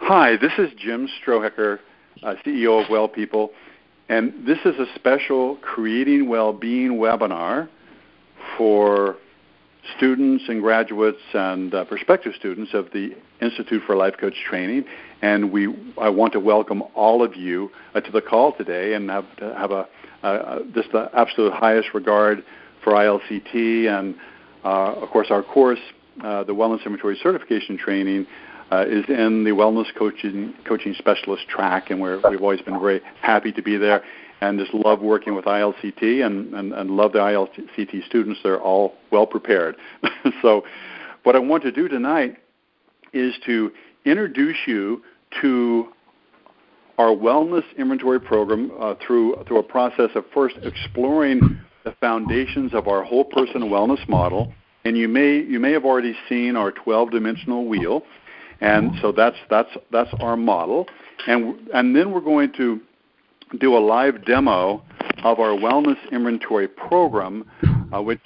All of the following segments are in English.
Hi, this is Jim Strohecker, CEO of Well People, and this is a special Creating Wellbeing webinar for students and graduates and prospective students of the Institute for Life Coach Training. And I want to welcome all of you to the call today and have just the absolute highest regard for ILCT and, of course, our course, the Wellness Inventory Certification Training, is in the Wellness Coaching Specialist track, and we've always been very happy to be there and just love working with ILCT and love the ILCT students. They're all well prepared. So what I want to do tonight is to introduce you to our Wellness Inventory program through a process of first exploring the foundations of our whole person wellness model. And you may have already seen our 12-dimensional wheel. And so that's our model, and then we're going to do a live demo of our Wellness Inventory program, which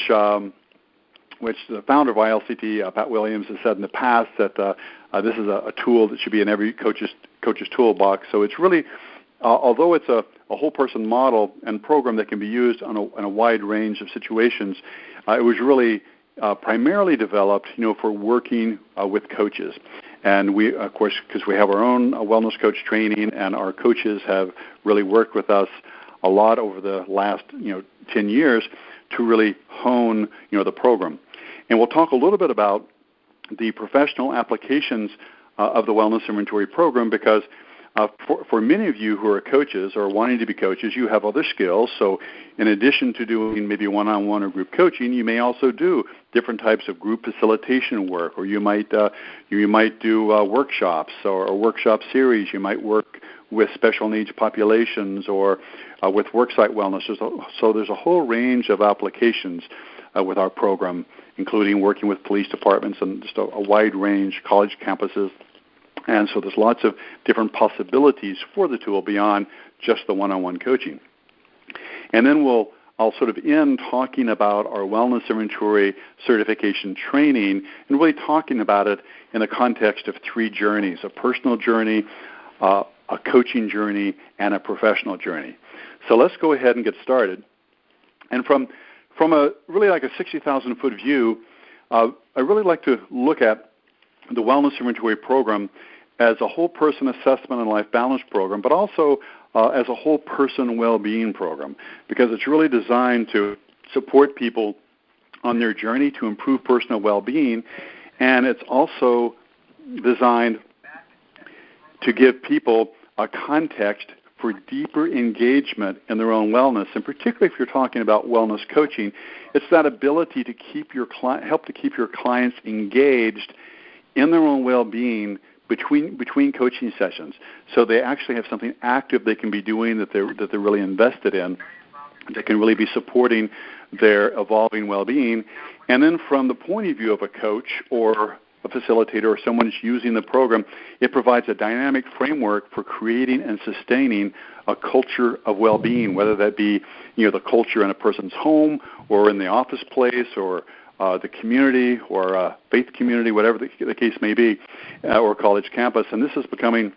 the founder of ILCT, Pat Williams, has said in the past that this is a tool that should be in every coach's toolbox. So it's really, although it's a whole person model and program that can be used on a wide range of situations, it was really primarily developed, for working with coaches. And we, of course, because we have our own wellness coach training, and our coaches have really worked with us a lot over the last 10 years to really hone the program. And we'll talk a little bit about the professional applications of the Wellness Inventory program, because for many of you who are coaches or wanting to be coaches, you have other skills. So in addition to doing maybe one-on-one or group coaching, you may also do different types of group facilitation work, or you might do workshops or workshop series. You might work with special needs populations or with worksite wellness. So there's a whole range of applications with our program, including working with police departments and just a wide range, college campuses. And so there's lots of different possibilities for the tool beyond just the one-on-one coaching. And then I'll sort of end talking about our Wellness Inventory Certification Training and really talking about it in the context of three journeys: a personal journey, a coaching journey, and a professional journey. So let's go ahead and get started. And from a really like a 60,000-foot view, I really like to look at the Wellness Inventory program as a whole person assessment and life balance program, but also as a whole person well-being program, because it's really designed to support people on their journey to improve personal well-being, and it's also designed to give people a context for deeper engagement in their own wellness. And particularly if you're talking about wellness coaching, it's that ability to help to keep your clients engaged in their own well-being between coaching sessions, so they actually have something active they can be doing that they're really invested in, that can really be supporting their evolving well-being. And then from the point of view of a coach or a facilitator or someone who's using the program, it provides a dynamic framework for creating and sustaining a culture of well-being, whether that be the culture in a person's home or in the office place or the community or a faith community, whatever the case may be, or college campus. And this is becoming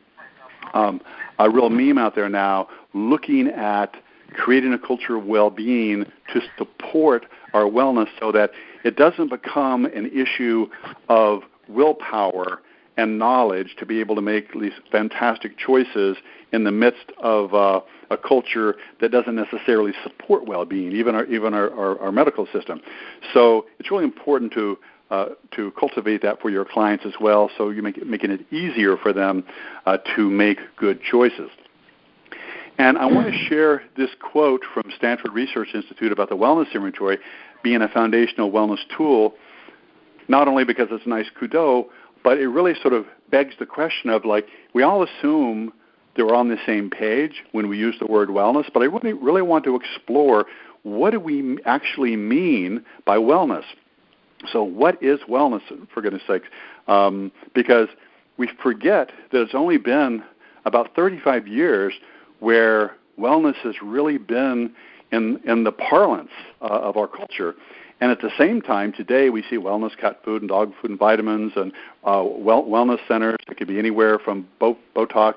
a real meme out there now, looking at creating a culture of well-being to support our wellness so that it doesn't become an issue of willpower and knowledge to be able to make these fantastic choices in the midst of a culture that doesn't necessarily support well-being, even our medical system. So it's really important to cultivate that for your clients as well, so you're making it easier for them to make good choices. And I want to share this quote from Stanford Research Institute about the Wellness Inventory being a foundational wellness tool, not only because it's a nice kudo, but it really sort of begs the question of, we all assume that we're on the same page when we use the word wellness, but I really want to explore, what do we actually mean by wellness? So what is wellness, for goodness sakes? Because we forget that it's only been about 35 years where wellness has really been in the parlance of our culture. And at the same time, today we see wellness cat food and dog food and vitamins and wellness centers. It could be anywhere from Botox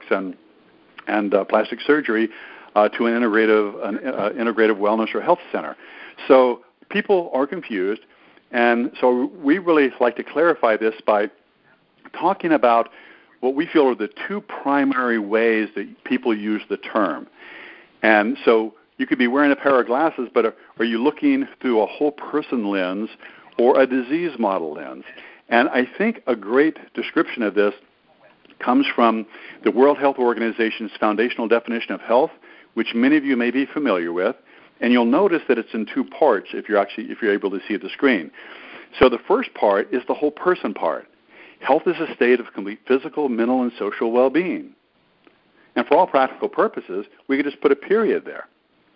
and plastic surgery to an integrative wellness or health center. So people are confused, and so we really like to clarify this by talking about what we feel are the two primary ways that people use the term. And so you could be wearing a pair of glasses, but are you looking through a whole person lens or a disease model lens? And I think a great description of this comes from the World Health Organization's foundational definition of health, which many of you may be familiar with. And you'll notice that it's in two parts if you're able to see the screen. So the first part is the whole person part. Health is a state of complete physical, mental, and social well-being. And for all practical purposes, we could just put a period there.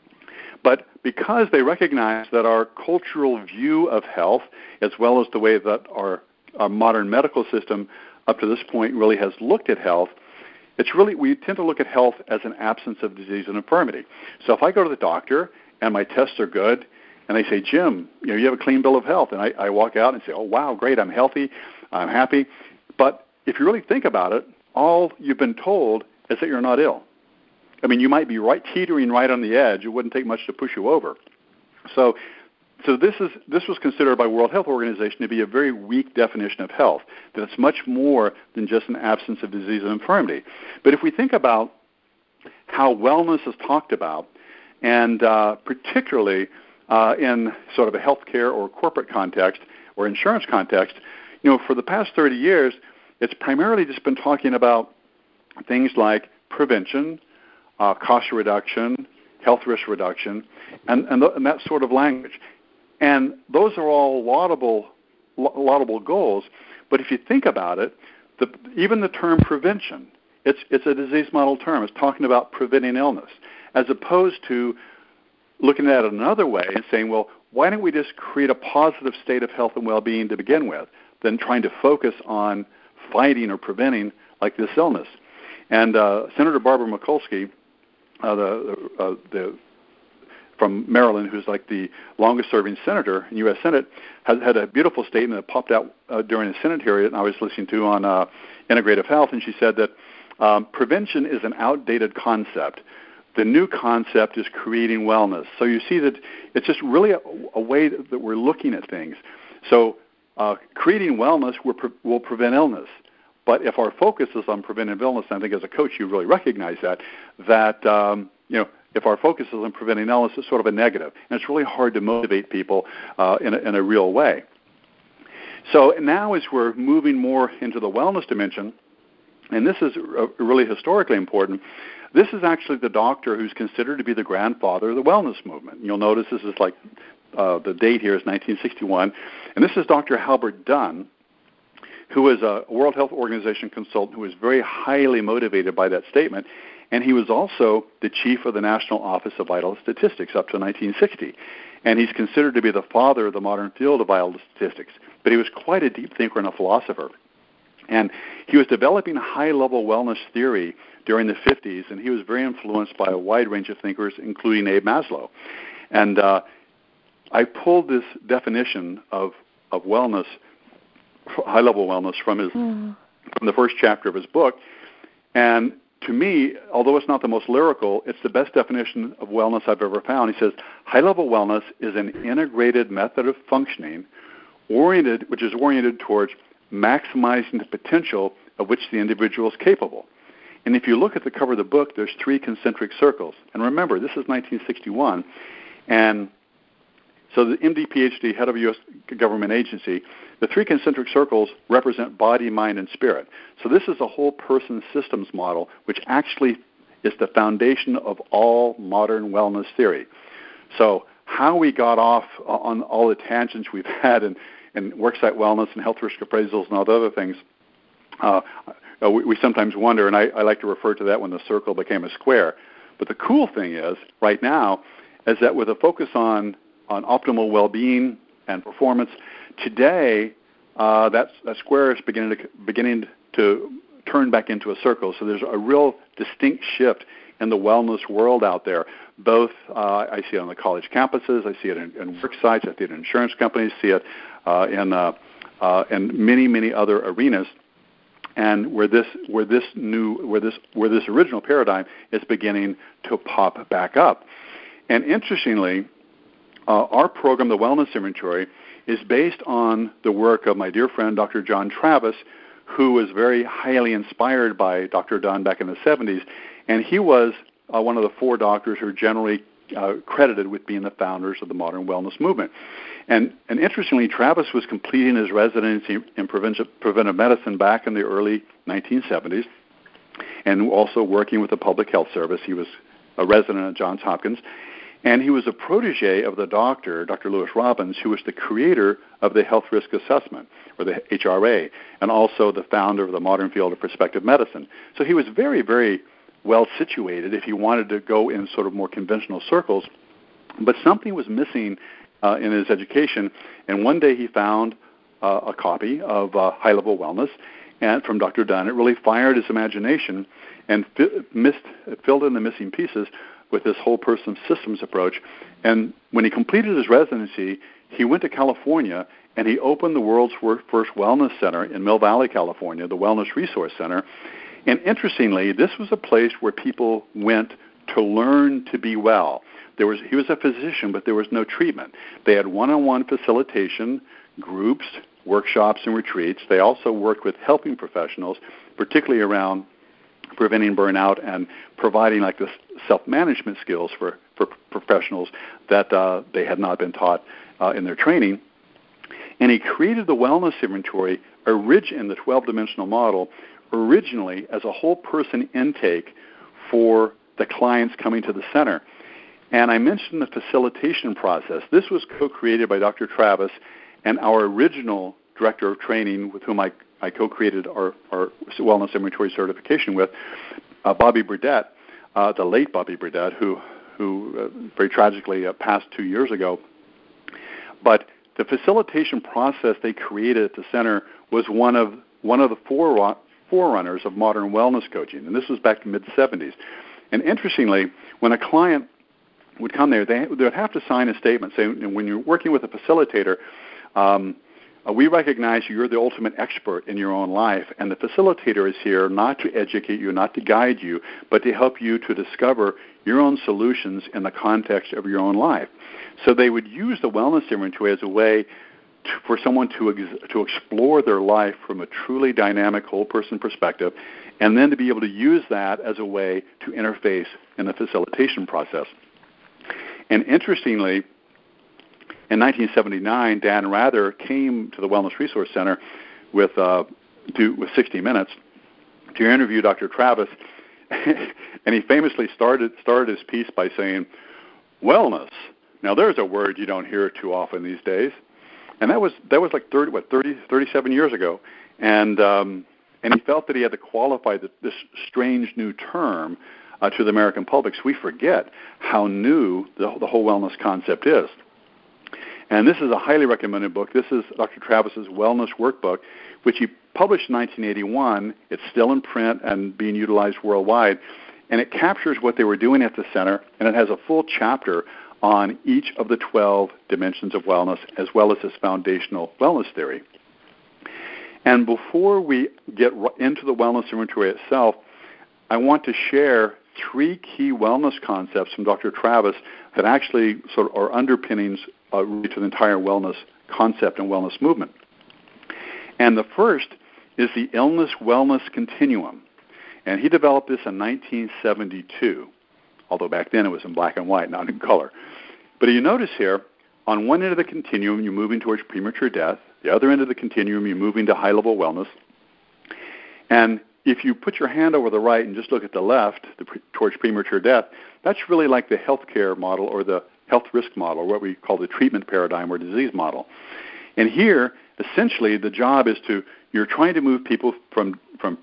But because they recognize that our cultural view of health, as well as the way that our modern medical system up to this point really has looked at health, we tend to look at health as an absence of disease and infirmity. So if I go to the doctor and my tests are good, and they say, Jim, you have a clean bill of health, and I walk out and say, oh, wow, great, I'm healthy, I'm happy. But if you really think about it, all you've been told is that you're not ill. I mean, you might be teetering right on the edge. It wouldn't take much to push you over. So this was considered by World Health Organization to be a very weak definition of health, that it's much more than just an absence of disease and infirmity. But if we think about how wellness is talked about, and particularly in sort of a healthcare or corporate context or insurance context, for the past 30 years, it's primarily just been talking about things like prevention, cost reduction, health risk reduction, and that sort of language. And those are all laudable goals. But if you think about it, even the term prevention, it's a disease model term. It's talking about preventing illness, as opposed to looking at it another way and saying, well, why don't we just create a positive state of health and well-being to begin with, than trying to focus on fighting or preventing like this illness. And Senator Barbara Mikulski, from Maryland, who's like the longest-serving senator in U.S. Senate, has had a beautiful statement that popped out during the Senate hearing I was listening to on integrative health, and she said that prevention is an outdated concept. The new concept is creating wellness. So you see that it's just really a way that we're looking at things. So creating wellness will prevent illness. But if our focus is on preventive illness, and I think as a coach you really recognize that if our focus is on preventing illness, it's sort of a negative. And it's really hard to motivate people in a real way. So now as we're moving more into the wellness dimension, and this is really historically important, this is actually the doctor who's considered to be the grandfather of the wellness movement. You'll notice this is like the date here is 1961. And this is Dr. Halbert Dunn, who is a World Health Organization consultant who was very highly motivated by that statement. And he was also the chief of the National Office of Vital Statistics up to 1960. And he's considered to be the father of the modern field of vital statistics. But he was quite a deep thinker and a philosopher. And he was developing high-level wellness theory during the 50s, and he was very influenced by a wide range of thinkers, including Abe Maslow. And I pulled this definition of wellness, high-level wellness, from the first chapter of his book. And to me, although it's not the most lyrical, it's the best definition of wellness I've ever found. He says, high-level wellness is an integrated method of functioning which is oriented towards maximizing the potential of which the individual is capable. And if you look at the cover of the book, there's 3 concentric circles. And remember, this is 1961. And so the MD, PhD, head of a U.S. government agency, the 3 concentric circles represent body, mind, and spirit. So this is a whole person systems model, which actually is the foundation of all modern wellness theory. So how we got off on all the tangents we've had in worksite wellness and health risk appraisals and all the other things, we sometimes wonder, and I like to refer to that when the circle became a square. But the cool thing is, right now, is that with a focus on optimal well-being and performance, today that square is beginning to turn back into a circle. So there's a real distinct shift in the wellness world out there. both. I see it on the college campuses. I see it in work sites. I see it in insurance companies. See it in many other arenas. And where this original paradigm is beginning to pop back up. And interestingly, our program, the Wellness Inventory, is based on the work of my dear friend Dr. John Travis, who was very highly inspired by Dr. Dunn back in the 70s, and he was one of the 4 doctors who are generally credited with being the founders of the modern wellness movement. And interestingly, Travis was completing his residency in preventive medicine back in the early 1970s, and also working with the Public Health Service. He was a resident at Johns Hopkins, and he was a protege of the doctor, Dr. Lewis Robbins, who was the creator of the Health Risk Assessment, or the HRA, and also the founder of the modern field of prospective medicine. So he was very, very well situated if he wanted to go in sort of more conventional circles, but something was missing in his education, and one day he found a copy of High-Level Wellness and from Dr. Dunn. It really fired his imagination and filled in the missing pieces with this whole person systems approach. And when he completed his residency, he went to California and he opened the world's first wellness center in Mill Valley, California, the Wellness Resource Center. And interestingly, this was a place where people went to learn to be well. He was a physician, but there was no treatment. They had one-on-one facilitation, groups, workshops, and retreats. They also worked with helping professionals, particularly around preventing burnout and providing like the self-management skills for professionals that they had not been taught in their training. And he created the Wellness Inventory in the 12-dimensional model originally as a whole person intake for the clients coming to the center. And I mentioned the facilitation process. This was co-created by Dr. Travis and our original director of training, with whom I co-created our Wellness Inventory certification with, Bobby Burdett, the late Bobby Burdett, who very tragically passed 2 years ago. But the facilitation process they created at the center was one of the forerunners of modern wellness coaching, and this was back in the mid-'70s. And interestingly, when a client would come there, they would have to sign a statement saying, when you're working with a facilitator, we recognize you're the ultimate expert in your own life, and the facilitator is here not to educate you, not to guide you, but to help you to discover your own solutions in the context of your own life. So they would use the Wellness Inventory as a way for someone to explore their life from a truly dynamic whole person perspective, and then to be able to use that as a way to interface in the facilitation process. And interestingly, in 1979, Dan Rather came to the Wellness Resource Center with 60 Minutes to interview Dr. Travis, and he famously started his piece by saying, "Wellness. Now there's a word you don't hear too often these days," and that was like 37 years ago, and he felt that he had to qualify this strange new term to the American public, so we forget how new the whole wellness concept is. And this is a highly recommended book. This is Dr. Travis's Wellness Workbook, which he published in 1981. It's still in print and being utilized worldwide. And it captures what they were doing at the center, and it has a full chapter on each of the 12 dimensions of wellness, as well as this foundational wellness theory. And before we get into the Wellness Inventory itself, I want to share 3 key wellness concepts from Dr. Travis that actually sort of are underpinnings really to the entire wellness concept and wellness movement. And the first is the illness-wellness continuum. And he developed this in 1972, although back then it was in black and white, not in color. But you notice here, on one end of the continuum, you're moving towards premature death. The other end of the continuum, you're moving to high-level wellness. And if you put your hand over the right and just look at the left, towards premature death, that's really like the healthcare model or the health risk model, what we call the treatment paradigm or disease model. And here, essentially, the job is you're trying to move people from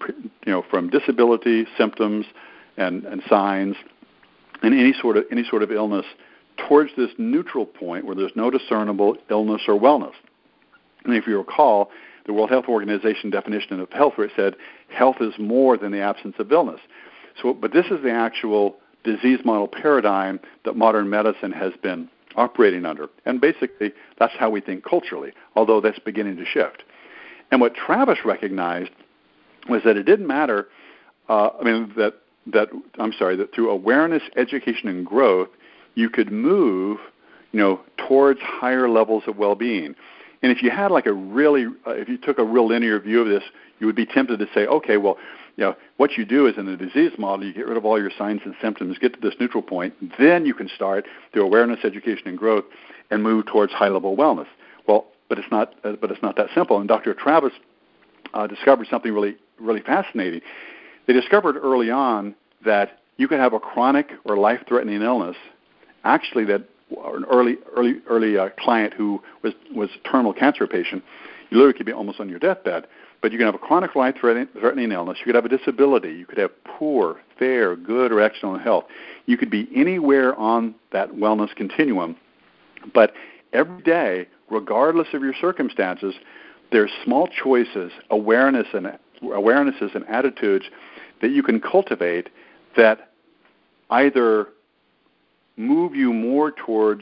disability, symptoms, and signs, and any sort of illness towards this neutral point where there's no discernible illness or wellness. And if you recall, the World Health Organization definition of health, where it said health is more than the absence of illness. But this is the actual disease model paradigm that modern medicine has been operating under. And basically, that's how we think culturally, although that's beginning to shift. And what Travis recognized was that it didn't matter, that through awareness, education, and growth, you could move, towards higher levels of well-being. And if you had if you took a real linear view of this, you would be tempted to say, okay, well, what you do is in the disease model, you get rid of all your signs and symptoms, get to this neutral point, then you can start through awareness, education, and growth, and move towards high-level wellness. Well, but it's not that simple. And Dr. Travis discovered something really, really fascinating. They discovered early on that you could have a chronic or life-threatening illness, actually that an early client who was a terminal cancer patient, you literally could be almost on your deathbed. But you can have a chronic life-threatening illness. You could have a disability. You could have poor, fair, good, or excellent health. You could be anywhere on that wellness continuum. But every day, regardless of your circumstances, there's small choices, awarenesses and attitudes that you can cultivate that either move you more towards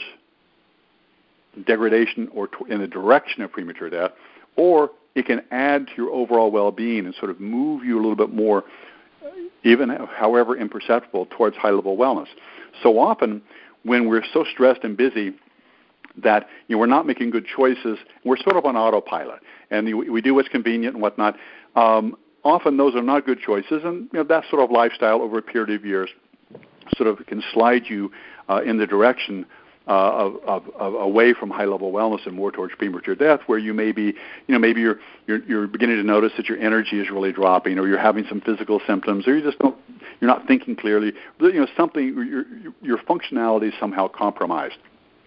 degradation or in the direction of premature death, or it can add to your overall well-being and sort of move you a little bit more, even however imperceptible, towards high-level wellness. So often, when we're so stressed and busy that we're not making good choices, we're sort of on autopilot, and we do what's convenient and whatnot. Often those are not good choices, and that sort of lifestyle over a period of years sort of can slide you in the direction of away from high-level wellness and more towards premature death, where you may be, maybe you're beginning to notice that your energy is really dropping, or you're having some physical symptoms, or you're not thinking clearly. Something your functionality is somehow compromised,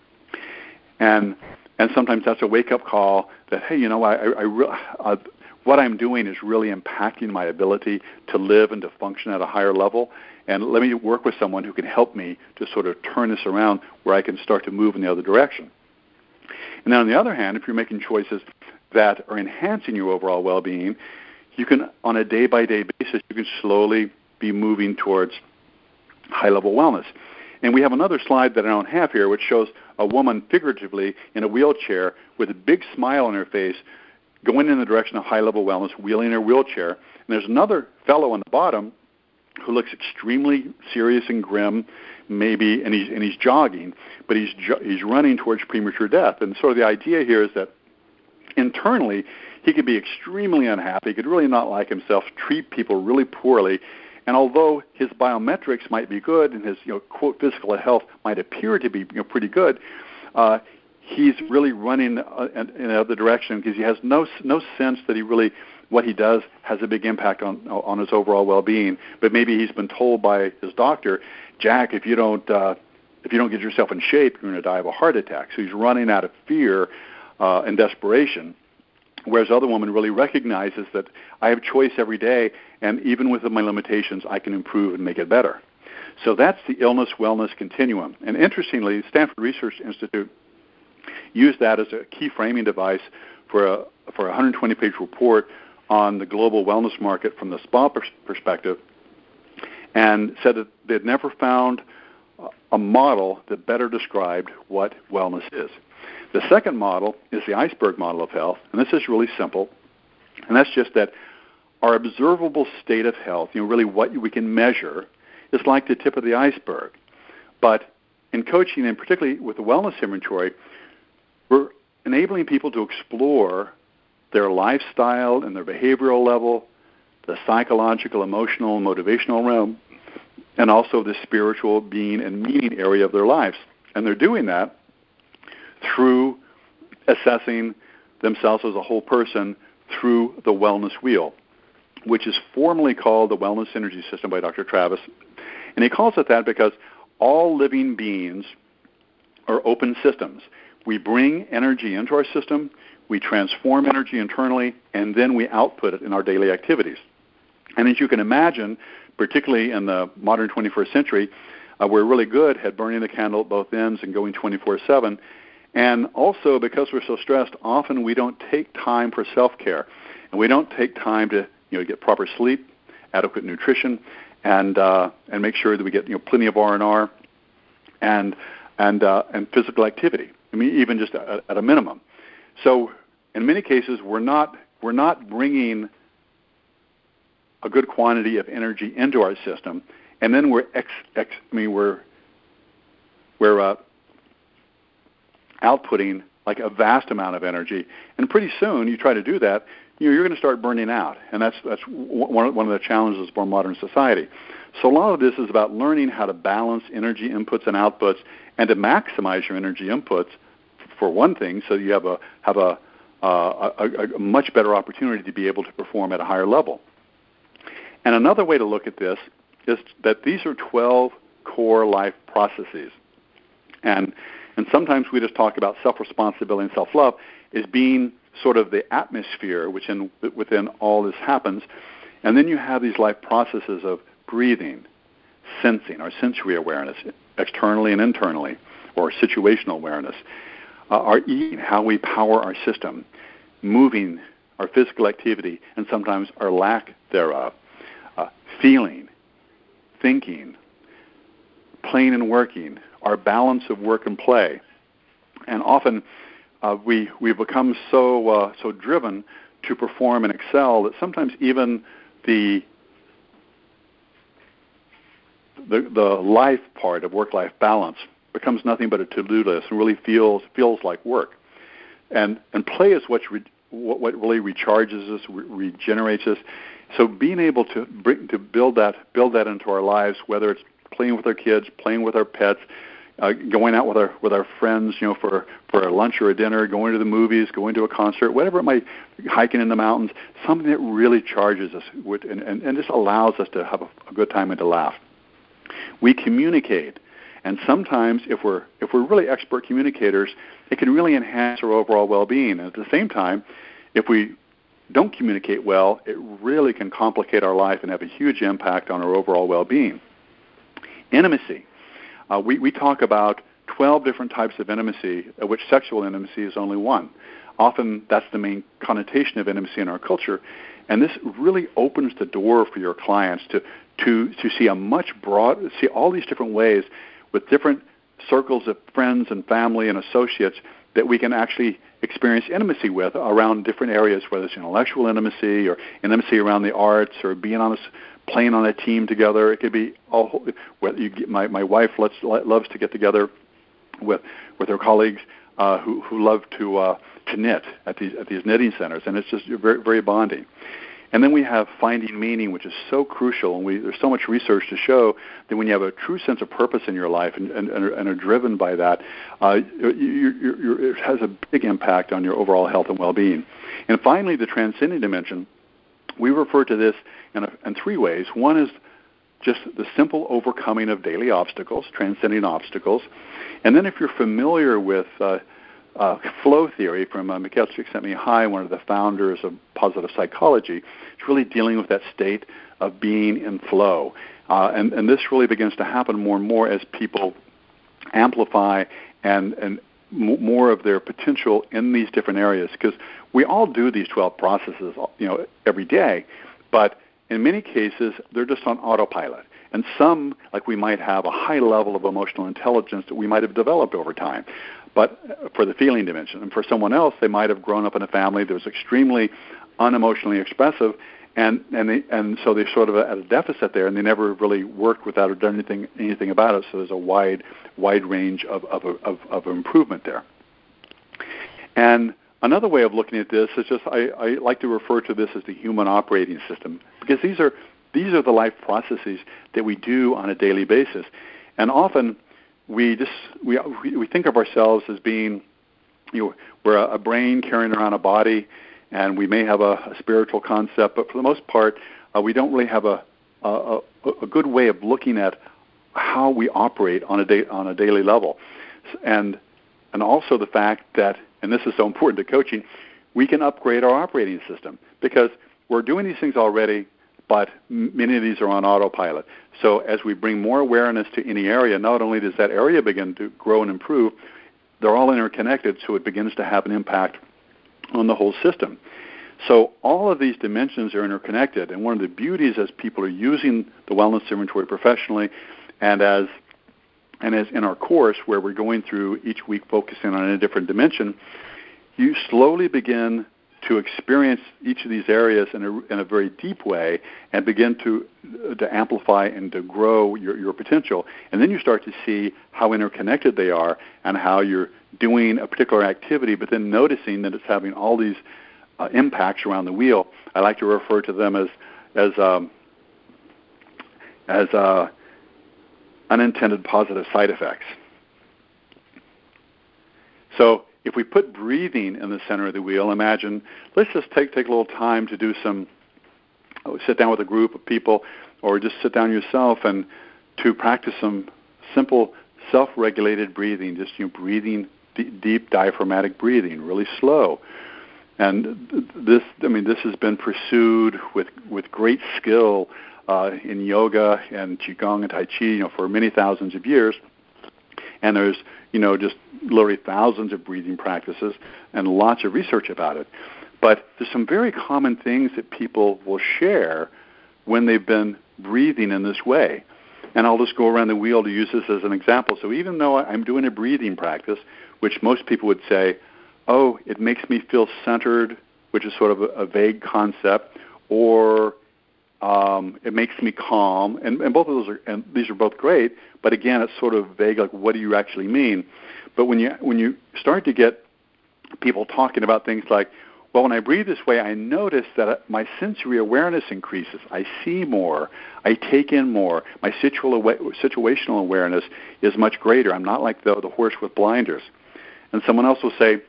and sometimes that's a wake-up call that, hey, what I'm doing is really impacting my ability to live and to function at a higher level. And let me work with someone who can help me to sort of turn this around where I can start to move in the other direction. And then on the other hand, if you're making choices that are enhancing your overall well-being, you can, on a day-by-day basis, you can slowly be moving towards high-level wellness. And we have another slide that I don't have here, which shows a woman figuratively in a wheelchair with a big smile on her face going in the direction of high-level wellness, wheeling her wheelchair. And there's another fellow on the bottom who looks extremely serious and grim, maybe, and he's jogging, but he's running towards premature death. And sort of the idea here is that internally he could be extremely unhappy, could really not like himself, treat people really poorly, and although his biometrics might be good and his quote physical health might appear to be pretty good, he's really running in another direction because he has no sense that what he does has a big impact on his overall well-being. But maybe he's been told by his doctor, Jack, if you don't get yourself in shape, you're going to die of a heart attack. So he's running out of fear and desperation. Whereas the other woman really recognizes that I have choice every day, and even with my limitations, I can improve and make it better. So that's the illness-wellness continuum. And interestingly, the Stanford Research Institute used that as a key framing device for a 120-page report on the global wellness market from the spa perspective, and said that they'd never found a model that better described what wellness is. The second model is the iceberg model of health, and this is really simple, and that's just that our observable state of health, really what we can measure, is like the tip of the iceberg. But in coaching, and particularly with the wellness inventory, we're enabling people to explore their lifestyle and their behavioral level, the psychological, emotional, and motivational realm, and also the spiritual being and meaning area of their lives. And they're doing that through assessing themselves as a whole person through the wellness wheel, which is formally called the Wellness Energy System by Dr. Travis. And he calls it that because all living beings are open systems. We bring energy into our system, we transform energy internally, and then we output it in our daily activities. And as you can imagine, particularly in the modern 21st century, we're really good at burning the candle at both ends and going 24/7. And also, because we're so stressed, often we don't take time for self-care. And we don't take time to get proper sleep, adequate nutrition, and make sure that we get plenty of R&R and physical activity. I mean, even just at a minimum. So in many cases, we're not bringing a good quantity of energy into our system, and then we're outputting like a vast amount of energy, and pretty soon you try to do that, you're going to start burning out, and that's one of the challenges of our modern society. So a lot of this is about learning how to balance energy inputs and outputs, and to maximize your energy inputs for one thing, so you have a much better opportunity to be able to perform at a higher level. And another way to look at this is that these are 12 core life processes. And sometimes we just talk about self-responsibility and self-love as being sort of the atmosphere within all this happens. And then you have these life processes of breathing, sensing, our sensory awareness, externally and internally, or situational awareness, our eating, how we power our system, moving, our physical activity, and sometimes our lack thereof, feeling, thinking, playing and working, our balance of work and play. And often we become so driven to perform and excel that sometimes even the life part of work-life balance becomes nothing but a to-do list and really feels like work. And play is what really recharges us, regenerates us. So being able to build that into our lives, whether it's playing with our kids, playing with our pets, going out with our friends, for a lunch or a dinner, going to the movies, going to a concert, whatever it might, hiking in the mountains, something that really charges us and just allows us to have a good time and to laugh. We communicate, and sometimes if we're really expert communicators, it can really enhance our overall well-being. And at the same time, if we don't communicate well, it really can complicate our life and have a huge impact on our overall well-being. Intimacy. We talk about 12 different types of intimacy, of which sexual intimacy is only one. Often that's the main connotation of intimacy in our culture, and this really opens the door for your clients to see see all these different ways with different circles of friends and family and associates that we can actually experience intimacy with around different areas, whether it's intellectual intimacy or intimacy around the arts or playing on a team together. It could be my wife loves to get together with her colleagues who love to knit at these knitting centers, and it's just very, very bonding. And then we have finding meaning, which is so crucial, and there's so much research to show that when you have a true sense of purpose in your life and are driven by that, it has a big impact on your overall health and well-being. And finally, the transcending dimension, we refer to this in three ways. One is just the simple overcoming of daily obstacles, transcending obstacles. And then if you're familiar with flow theory from Mikhail Csikszentmihalyi, one of the founders of positive psychology, it's really dealing with that state of being in flow. And this really begins to happen more and more as people amplify and more of their potential in these different areas, because we all do these 12 processes every day, but in many cases they're just on autopilot. And some, like we might have a high level of emotional intelligence that we might have developed over time, but for the feeling dimension. And for someone else, they might have grown up in a family that was extremely unemotionally expressive, and so they're sort of at a deficit there, and they never really worked with that or done anything about it. So there's a wide range of improvement there. And another way of looking at this is just I like to refer to this as the human operating system, because these are the life processes that we do on a daily basis, and often we think of ourselves as being, we're a brain carrying around a body, and we may have a spiritual concept, but for the most part, we don't really have a good way of looking at how we operate on a daily level, and also the fact that, and this is so important to coaching, we can upgrade our operating system, because we're doing these things already, but many of these are on autopilot. So as we bring more awareness to any area, not only does that area begin to grow and improve, they're all interconnected, so it begins to have an impact on the whole system. So all of these dimensions are interconnected, and one of the beauties as people are using the wellness inventory professionally, and as in our course where we're going through each week focusing on a different dimension, you slowly begin to experience each of these areas in a very deep way and begin to amplify and to grow your potential. And then you start to see how interconnected they are and how you're doing a particular activity, but then noticing that it's having all these impacts around the wheel. I like to refer to them as unintended positive side effects. So if we put breathing in the center of the wheel, imagine, let's just take a little time to do sit down with a group of people or just sit down yourself and to practice some simple self-regulated breathing, just breathing, deep diaphragmatic breathing, really slow. And this has been pursued with great skill in yoga and Qigong and Tai Chi, for many thousands of years. And there's, just literally thousands of breathing practices and lots of research about it. But there's some very common things that people will share when they've been breathing in this way. And I'll just go around the wheel to use this as an example. So even though I'm doing a breathing practice, which most people would say, oh, it makes me feel centered, which is sort of a vague concept, or it makes me calm, and both of those these are both great, but again, it's sort of vague, like what do you actually mean? But when you start to get people talking about things like, well, when I breathe this way, I notice that my sensory awareness increases. I see more. I take in more. My situational awareness is much greater. I'm not like the horse with blinders. And someone else will say,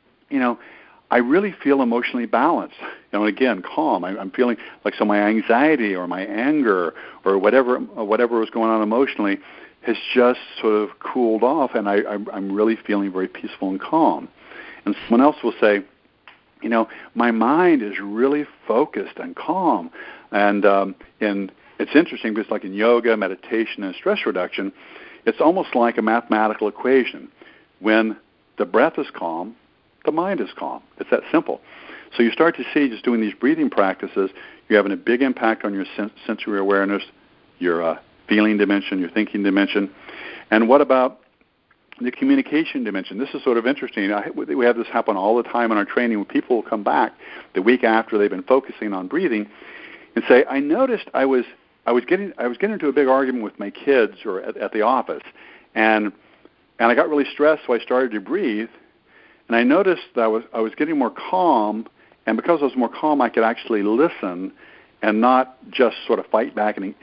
I really feel emotionally balanced. Again, calm. I'm feeling like my anxiety or my anger or whatever was going on emotionally has just sort of cooled off, and I'm really feeling very peaceful and calm. And someone else will say, my mind is really focused and calm. And it's interesting because like in yoga, meditation, and stress reduction, it's almost like a mathematical equation. When the breath is calm, the mind is calm. It's that simple. So you start to see, just doing these breathing practices, you're having a big impact on your sensory awareness, your feeling dimension, your thinking dimension. And what about the communication dimension? This is sort of interesting. We have this happen all the time in our training when people will come back the week after they've been focusing on breathing and say, I noticed I was getting into a big argument with my kids or at the office, and I got really stressed, so I started to breathe. And I noticed that I was getting more calm, and because I was more calm, I could actually listen and not just sort of fight back and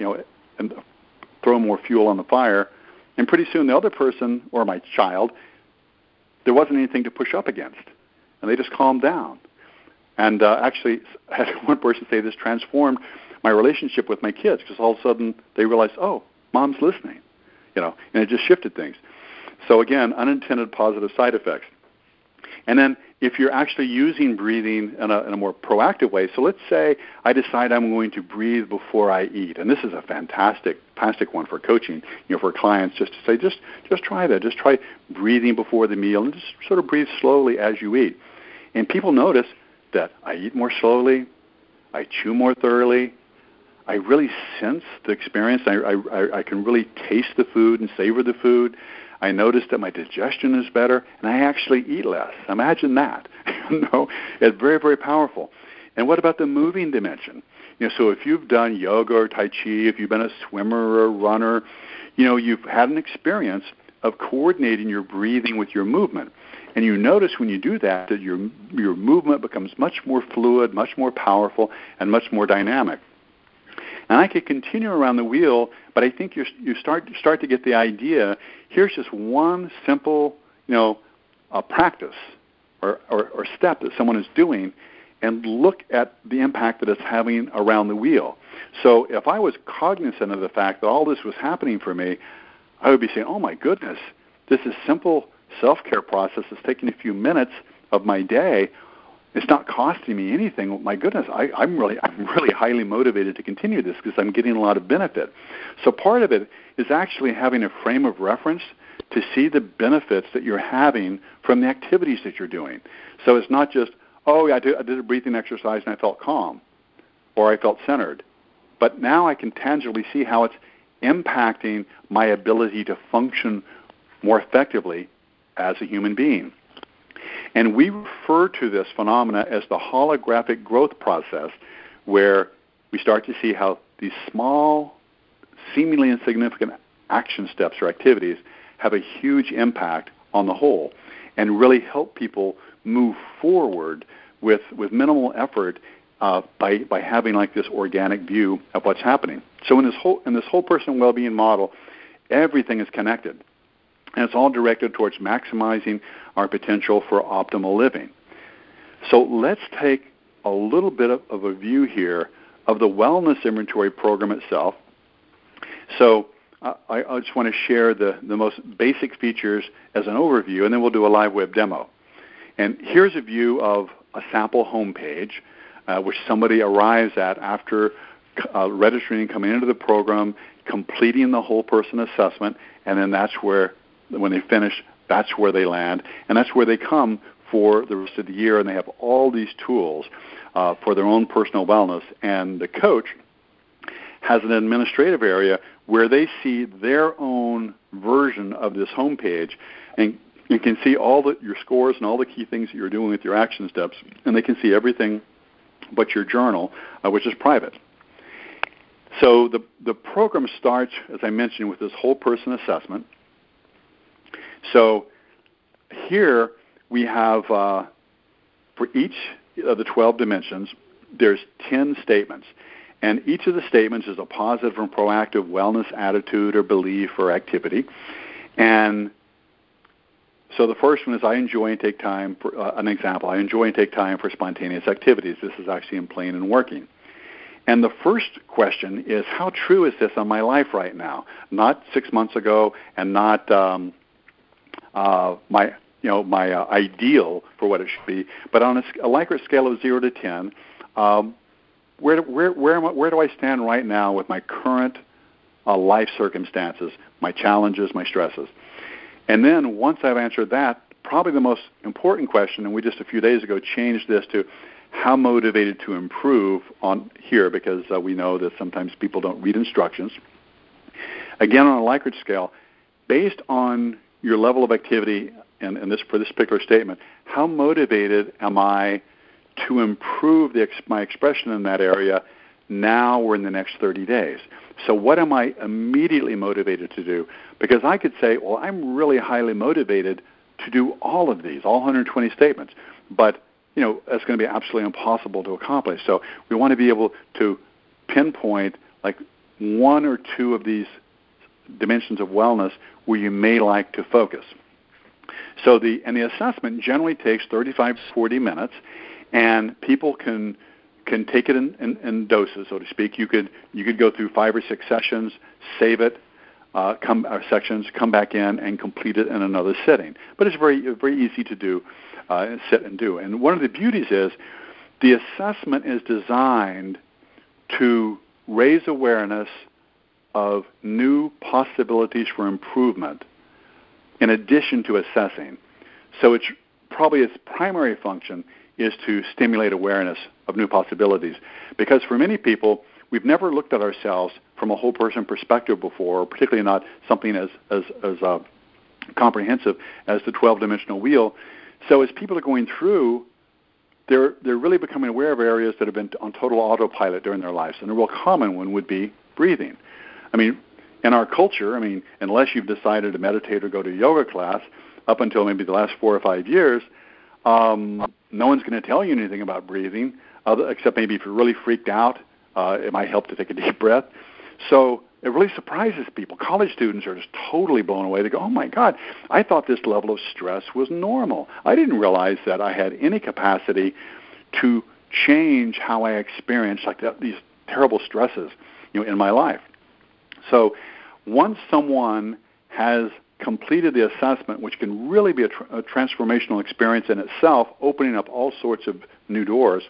throw more fuel on the fire. And pretty soon the other person, or my child, there wasn't anything to push up against, and they just calmed down. And actually, I had one person say this transformed my relationship with my kids, because all of a sudden they realized, oh, Mom's listening, and it just shifted things. So again, unintended positive side effects. And then if you're actually using breathing in a more proactive way, so let's say I decide I'm going to breathe before I eat, and this is a fantastic one for coaching, for clients, just to say, just try that. Just try breathing before the meal and just sort of breathe slowly as you eat. And people notice that I eat more slowly, I chew more thoroughly, I really sense the experience, I can really taste the food and savor the food. I notice that my digestion is better, and I actually eat less. Imagine that. It's very, very powerful. And what about the moving dimension? So if you've done yoga or Tai Chi, if you've been a swimmer or a runner, you've had an experience of coordinating your breathing with your movement. And you notice when you do that your movement becomes much more fluid, much more powerful, and much more dynamic. And I could continue around the wheel, but I think you start to get the idea. Here's just one simple, practice or step that someone is doing, and look at the impact that it's having around the wheel. So if I was cognizant of the fact that all this was happening for me, I would be saying, oh my goodness, this is simple self-care process that's taking a few minutes of my day. It's not costing me anything. My goodness, I'm really highly motivated to continue this because I'm getting a lot of benefit. So part of it is actually having a frame of reference to see the benefits that you're having from the activities that you're doing. So it's not just, oh, yeah, I did a breathing exercise and I felt calm, or I felt centered. But now I can tangibly see how it's impacting my ability to function more effectively as a human being. And we refer to this phenomena as the holographic growth process, where we start to see how these small, seemingly insignificant action steps or activities have a huge impact on the whole and really help people move forward with minimal effort by having like this organic view of what's happening. So in this whole person well-being model, everything is connected. And it's all directed towards maximizing our potential for optimal living. So let's take a little bit of a view here of the Wellness Inventory program itself. So I just want to share the most basic features as an overview, and then we'll do a live web demo. And here's a view of a sample homepage, which somebody arrives at after registering, coming into the program, completing the whole person assessment, and then that's where, when they finish, that's where they land, and that's where they come for the rest of the year, and they have all these tools for their own personal wellness. And the coach has an administrative area where they see their own version of this homepage, and you can see all your scores and all the key things that you're doing with your action steps, and they can see everything but your journal, which is private. So the program starts, as I mentioned, with this whole person assessment. So here we have, for each of the 12 dimensions, there's 10 statements. And each of the statements is a positive and proactive wellness attitude or belief or activity. And so the first one is I enjoy and take time for, an example, I enjoy and take time for spontaneous activities. This is actually in plain and working. And the first question is, how true is this on my life right now? Not 6 months ago, and not my ideal for what it should be, but on a Likert scale of 0 to 10, where do I stand right now with my current life circumstances, my challenges, my stresses? And then once I've answered that, probably the most important question, and we just a few days ago changed this to how motivated to improve on here, because we know that sometimes people don't read instructions. Again, on a Likert scale, based on your level of activity, and for this particular statement, how motivated am I to improve my expression in that area now or in the next 30 days? So what am I immediately motivated to do? Because I could say, well, I'm really highly motivated to do all of these, all 120 statements, but that's going to be absolutely impossible to accomplish. So we want to be able to pinpoint like one or two of these dimensions of wellness where you may like to focus. So the assessment generally takes 35 to 40 minutes, and people can take it in doses, so to speak. You could go through 5 or 6 sessions, save it, sections, come back in and complete it in another sitting. But it's very easy to do, sit and do. And one of the beauties is the assessment is designed to raise awareness of new possibilities for improvement in addition to assessing. So it's probably its primary function is to stimulate awareness of new possibilities. Because for many people, we've never looked at ourselves from a whole person perspective before, particularly not something as comprehensive as the 12-dimensional wheel. So as people are going through, they're really becoming aware of areas that have been on total autopilot during their lives. And a real common one would be breathing. I mean, in our culture, unless you've decided to meditate or go to a yoga class, up until maybe the last 4 or 5 years, no one's going to tell you anything about breathing, except maybe if you're really freaked out, it might help to take a deep breath. So it really surprises people. College students are just totally blown away. They go, oh, my God, I thought this level of stress was normal. I didn't realize that I had any capacity to change how I experience these terrible stresses in my life. So once someone has completed the assessment, which can really be a transformational experience in itself, opening up all sorts of new doors,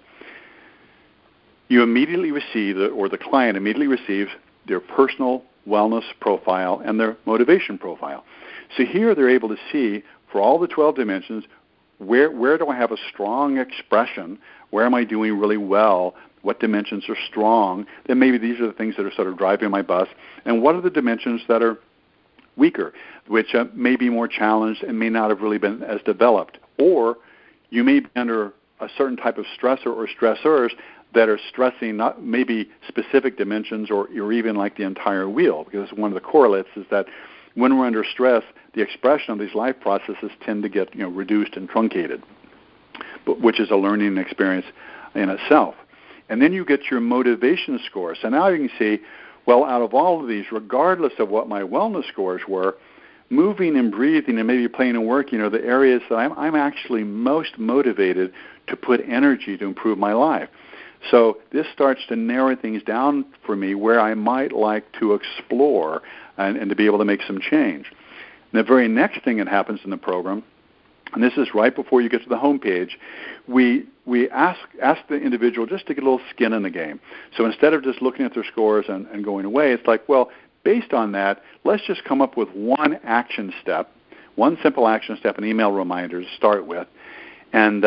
you immediately receive, or the client immediately receives, their personal wellness profile and their motivation profile. So here they're able to see, for all the 12 dimensions, where do I have a strong expression? Where am I doing really well? What dimensions are strong? Then maybe these are the things that are sort of driving my bus. And what are the dimensions that are weaker, which may be more challenged and may not have really been as developed? Or you may be under a certain type of stressor or stressors that are stressing not maybe specific dimensions or even like the entire wheel, because one of the correlates is that when we're under stress, the expression of these life processes tend to get reduced and truncated, which is a learning experience in itself. And then you get your motivation score. So now you can see, well, out of all of these, regardless of what my wellness scores were, moving and breathing and maybe playing and working are the areas that I'm actually most motivated to put energy to improve my life. So this starts to narrow things down for me where I might like to explore and to be able to make some change. And the very next thing that happens in the program, and this is right before you get to the homepage, we ask the individual just to get a little skin in the game. So instead of just looking at their scores and going away, it's like, well, based on that, let's just come up with one action step, one simple action step, an email reminder to start with. And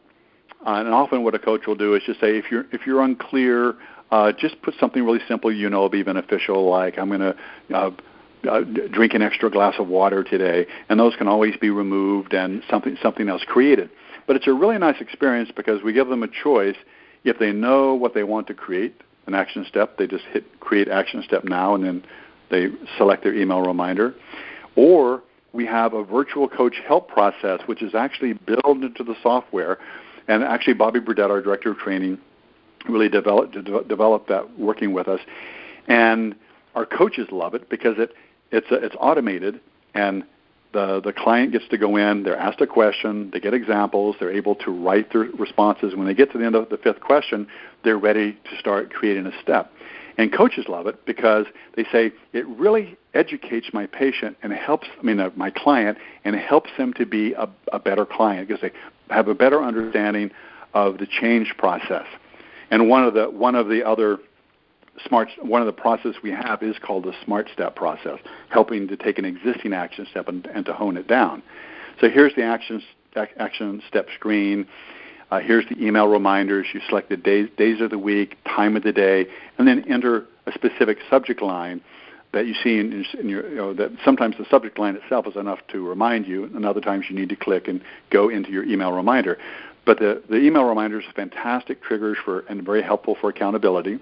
often what a coach will do is just say, if you're unclear, just put something really simple will be beneficial, like I'm going to drink an extra glass of water today, and those can always be removed and something else created. But it's a really nice experience because we give them a choice. If they know what they want to create, an action step, they just hit create action step now, and then they select their email reminder. Or we have a virtual coach help process, which is actually built into the software. And actually, Bobby Burdett, our director of training, really developed that working with us. And our coaches love it because it's automated, and the client gets to go in, they're asked a question, they get examples, they're able to write their responses. When they get to the end of the fifth question, they're ready to start creating a step. And coaches love it because they say it really educates my patient and my client, and it helps them to be a better client because they have a better understanding of the change process. And one of the process we have is called the SMART step process, helping to take an existing action step and to hone it down. So here's the action step screen. Here's the email reminders. You select the days of the week, time of the day, and then enter a specific subject line that you see in your, that sometimes the subject line itself is enough to remind you, and other times you need to click and go into your email reminder. But the email reminders are fantastic triggers and very helpful for accountability.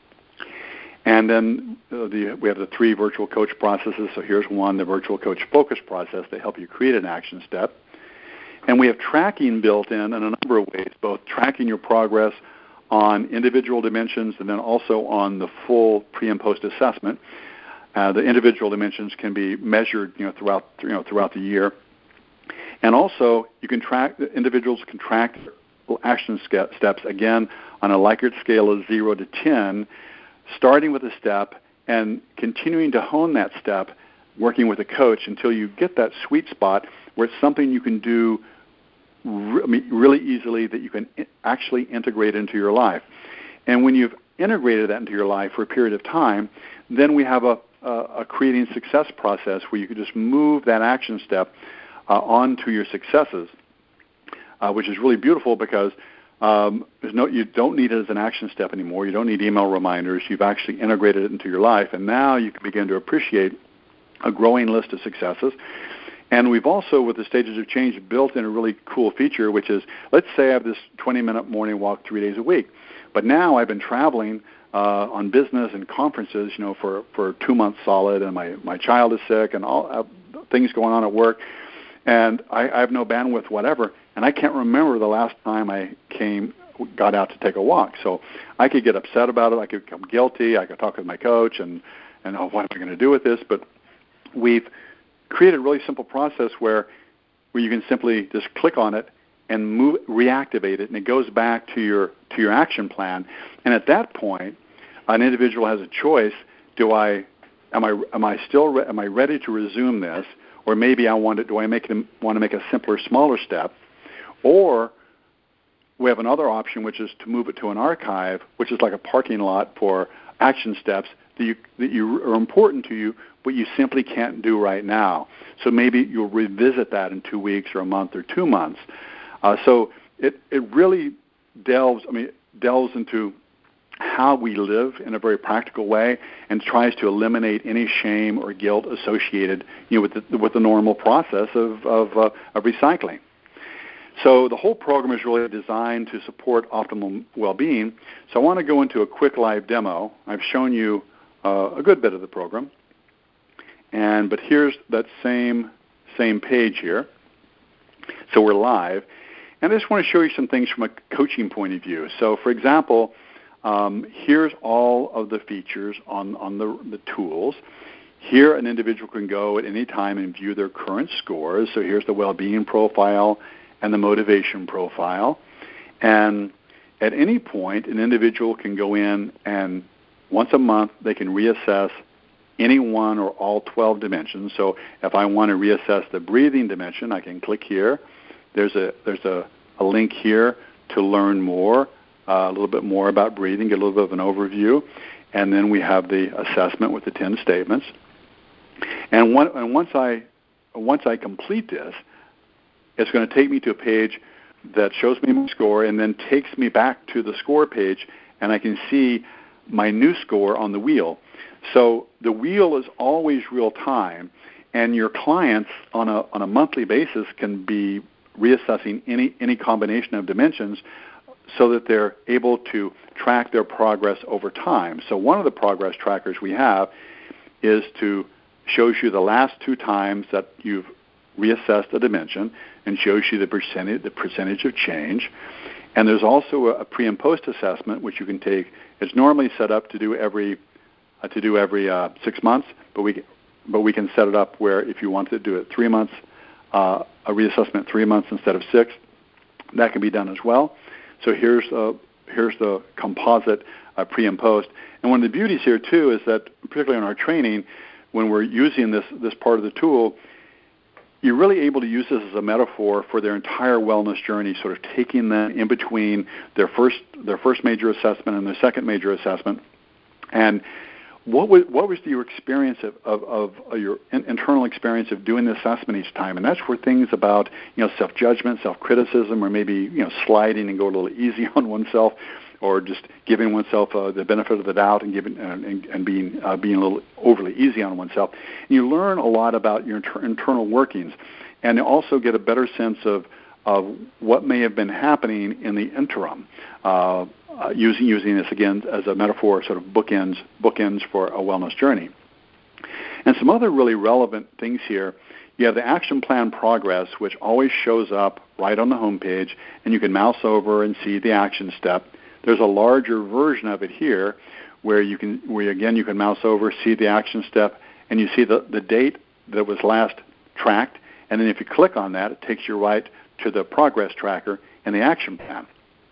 And then we have the 3 virtual coach processes. So here's one, the virtual coach focus process. They help you create an action step. And we have tracking built in a number of ways, both tracking your progress on individual dimensions and then also on the full pre- and post-assessment. The individual dimensions can be measured throughout the year. And also, individuals can track action steps, again, on a Likert scale of 0 to 10, starting with a step and continuing to hone that step, working with a coach until you get that sweet spot where it's something you can do really easily, that you can actually integrate into your life. And when you've integrated that into your life for a period of time, then we have a creating success process where you can just move that action step onto your successes, which is really beautiful because you don't need it as an action step anymore. You don't need email reminders. You've actually integrated it into your life, and now you can begin to appreciate a growing list of successes. And we've also, with the stages of change, built in a really cool feature, which is, let's say I have this 20-minute morning walk 3 days a week, but now I've been traveling on business and conferences, for 2 months solid, and my child is sick, and all things going on at work, and I have no bandwidth, whatever, and I can't remember the last time I got out to take a walk. So I could get upset about it. I could become guilty. I could talk with my coach and what am I going to do with this? But we've created a really simple process where you can simply just click on it and reactivate it, and it goes back to your action plan. And at that point, an individual has a choice: am I ready to resume this, or maybe want to make a simpler, smaller step, or we have another option, which is to move it to an archive, which is like a parking lot for action steps that you are important to you, but you simply can't do right now. So maybe you'll revisit that in 2 weeks or a month or 2 months. So it really delves into how we live in a very practical way and tries to eliminate any shame or guilt associated with the normal process of recycling. So the whole program is really designed to support optimal well-being. So I want to go into a quick live demo. I've shown you a good bit of the program, but here's that same page here. So we're live, and I just want to show you some things from a coaching point of view. So, for example, here's all of the features on the tools. Here, an individual can go at any time and view their current scores. So here's the well-being profile and the motivation profile. And at any point, an individual can go in and once a month they can reassess any one or all 12 dimensions. So if I want to reassess the breathing dimension, I can click here. There's a link here to learn more, a little bit more about breathing, get a little bit of an overview. And then we have the assessment with the 10 statements. And once I complete this, it's going to take me to a page that shows me my score and then takes me back to the score page, and I can see my new score on the wheel. So the wheel is always real time, and your clients on a monthly basis can be reassessing any combination of dimensions so that they're able to track their progress over time. So one of the progress trackers we have shows you the last 2 times that you've reassessed a dimension and shows you the percentage of change. And there's also a pre and post assessment which you can take. It's normally set up to do every 6 months, but we can set it up where if you want to do it 3 months, a reassessment 3 months instead of 6, that can be done as well. So here's the composite pre and post. And one of the beauties here too is that, particularly in our training, when we're using this part of the tool, you're really able to use this as a metaphor for their entire wellness journey, sort of taking them in between their first major assessment and their second major assessment. And what was your experience of your internal experience of doing the assessment each time? And that's where things about self-judgment, self-criticism, or maybe sliding and go a little easy on oneself, or just giving oneself the benefit of the doubt and being a little overly easy on oneself. And you learn a lot about your internal workings, and you also get a better sense of what may have been happening in the interim. Using this again as a metaphor, sort of bookends for a wellness journey. And some other really relevant things here. You have the action plan progress, which always shows up right on the home page, and you can mouse over and see the action step. There's a larger version of it here where you can mouse over, see the action step, and you see the date that was last tracked. And then if you click on that, it takes you right to the progress tracker and the action plan.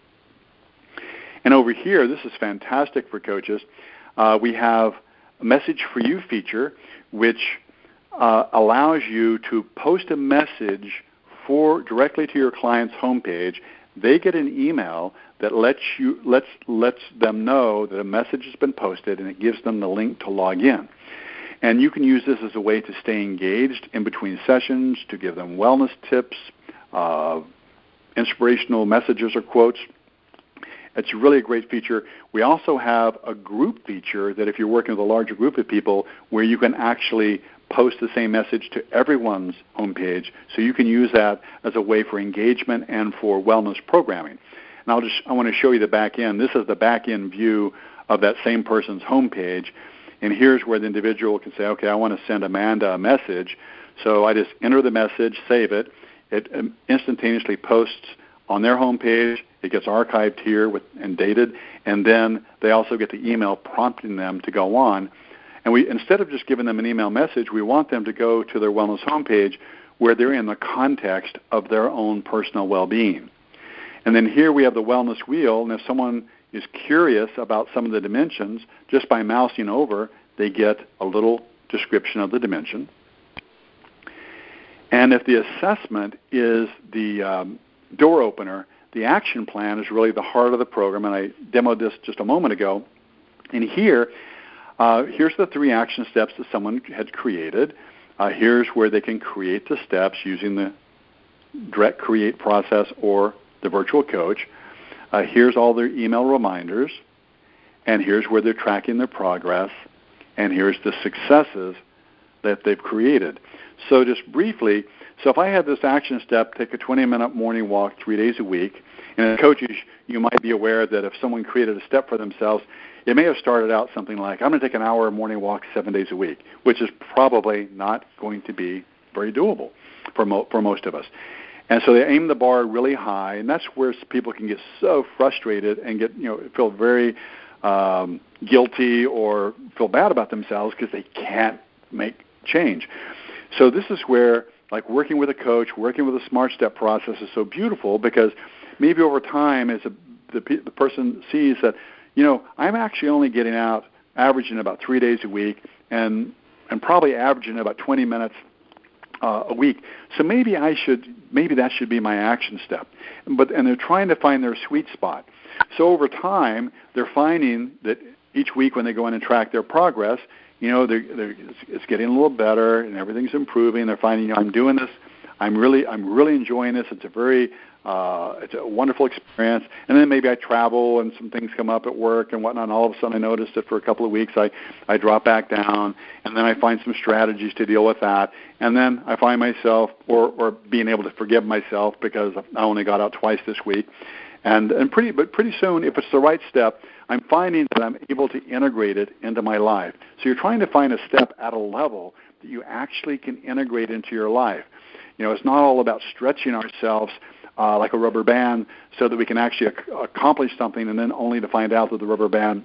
And over here, this is fantastic for coaches. We have a message for you feature, which allows you to post a message directly to your client's homepage. They get an email that lets them know that a message has been posted, and it gives them the link to log in. And you can use this as a way to stay engaged in between sessions, to give them wellness tips, inspirational messages or quotes. It's really a great feature. We also have a group feature that if you're working with a larger group of people, where you can actually post the same message to everyone's homepage. So you can use that as a way for engagement and for wellness programming. And I want to show you the back end. This is the back end view of that same person's homepage. And here's where the individual can say, okay, I want to send Amanda a message. So I just enter the message, save it. It instantaneously posts on their homepage. It gets archived here and dated. And then they also get the email prompting them to go on. And instead of just giving them an email message, we want them to go to their wellness homepage where they're in the context of their own personal well-being. And then here we have the wellness wheel, and if someone is curious about some of the dimensions, just by mousing over, they get a little description of the dimension. And if the assessment is the door opener, the action plan is really the heart of the program, and I demoed this just a moment ago. And here's the 3 action steps that someone had created. Here's where they can create the steps using the direct create process or the virtual coach. Here's all their email reminders, and here's where they're tracking their progress, and here's the successes that they've created. So just briefly, so if I had this action step, take a 20-minute morning walk 3 days a week, and as coaches, you might be aware that if someone created a step for themselves, it may have started out something like, I'm going to take an hour morning walk 7 days a week, which is probably not going to be very doable for most of us. And so they aim the bar really high, and that's where people can get so frustrated and feel very guilty or feel bad about themselves because they can't make change. So this is where, like, working with a coach, working with a Smart Step process is so beautiful, because maybe over time, as the person sees that, I'm actually only getting out, averaging about 3 days a week, and probably averaging about 20 minutes a week. So maybe that should be my action step. And they're trying to find their sweet spot. So over time, they're finding that each week when they go in and track their progress, it's getting a little better and everything's improving. They're finding, I'm doing this. I'm really enjoying this. It's it's a wonderful experience. And then maybe I travel and some things come up at work and whatnot, and all of a sudden I notice that for a couple of weeks I drop back down, and then I find some strategies to deal with that. And then I find myself or being able to forgive myself because I only got out twice this week. But pretty soon, if it's the right step, I'm finding that I'm able to integrate it into my life. So you're trying to find a step at a level that you actually can integrate into your life. It's not all about stretching ourselves like a rubber band so that we can actually accomplish something, and then only to find out that the rubber band,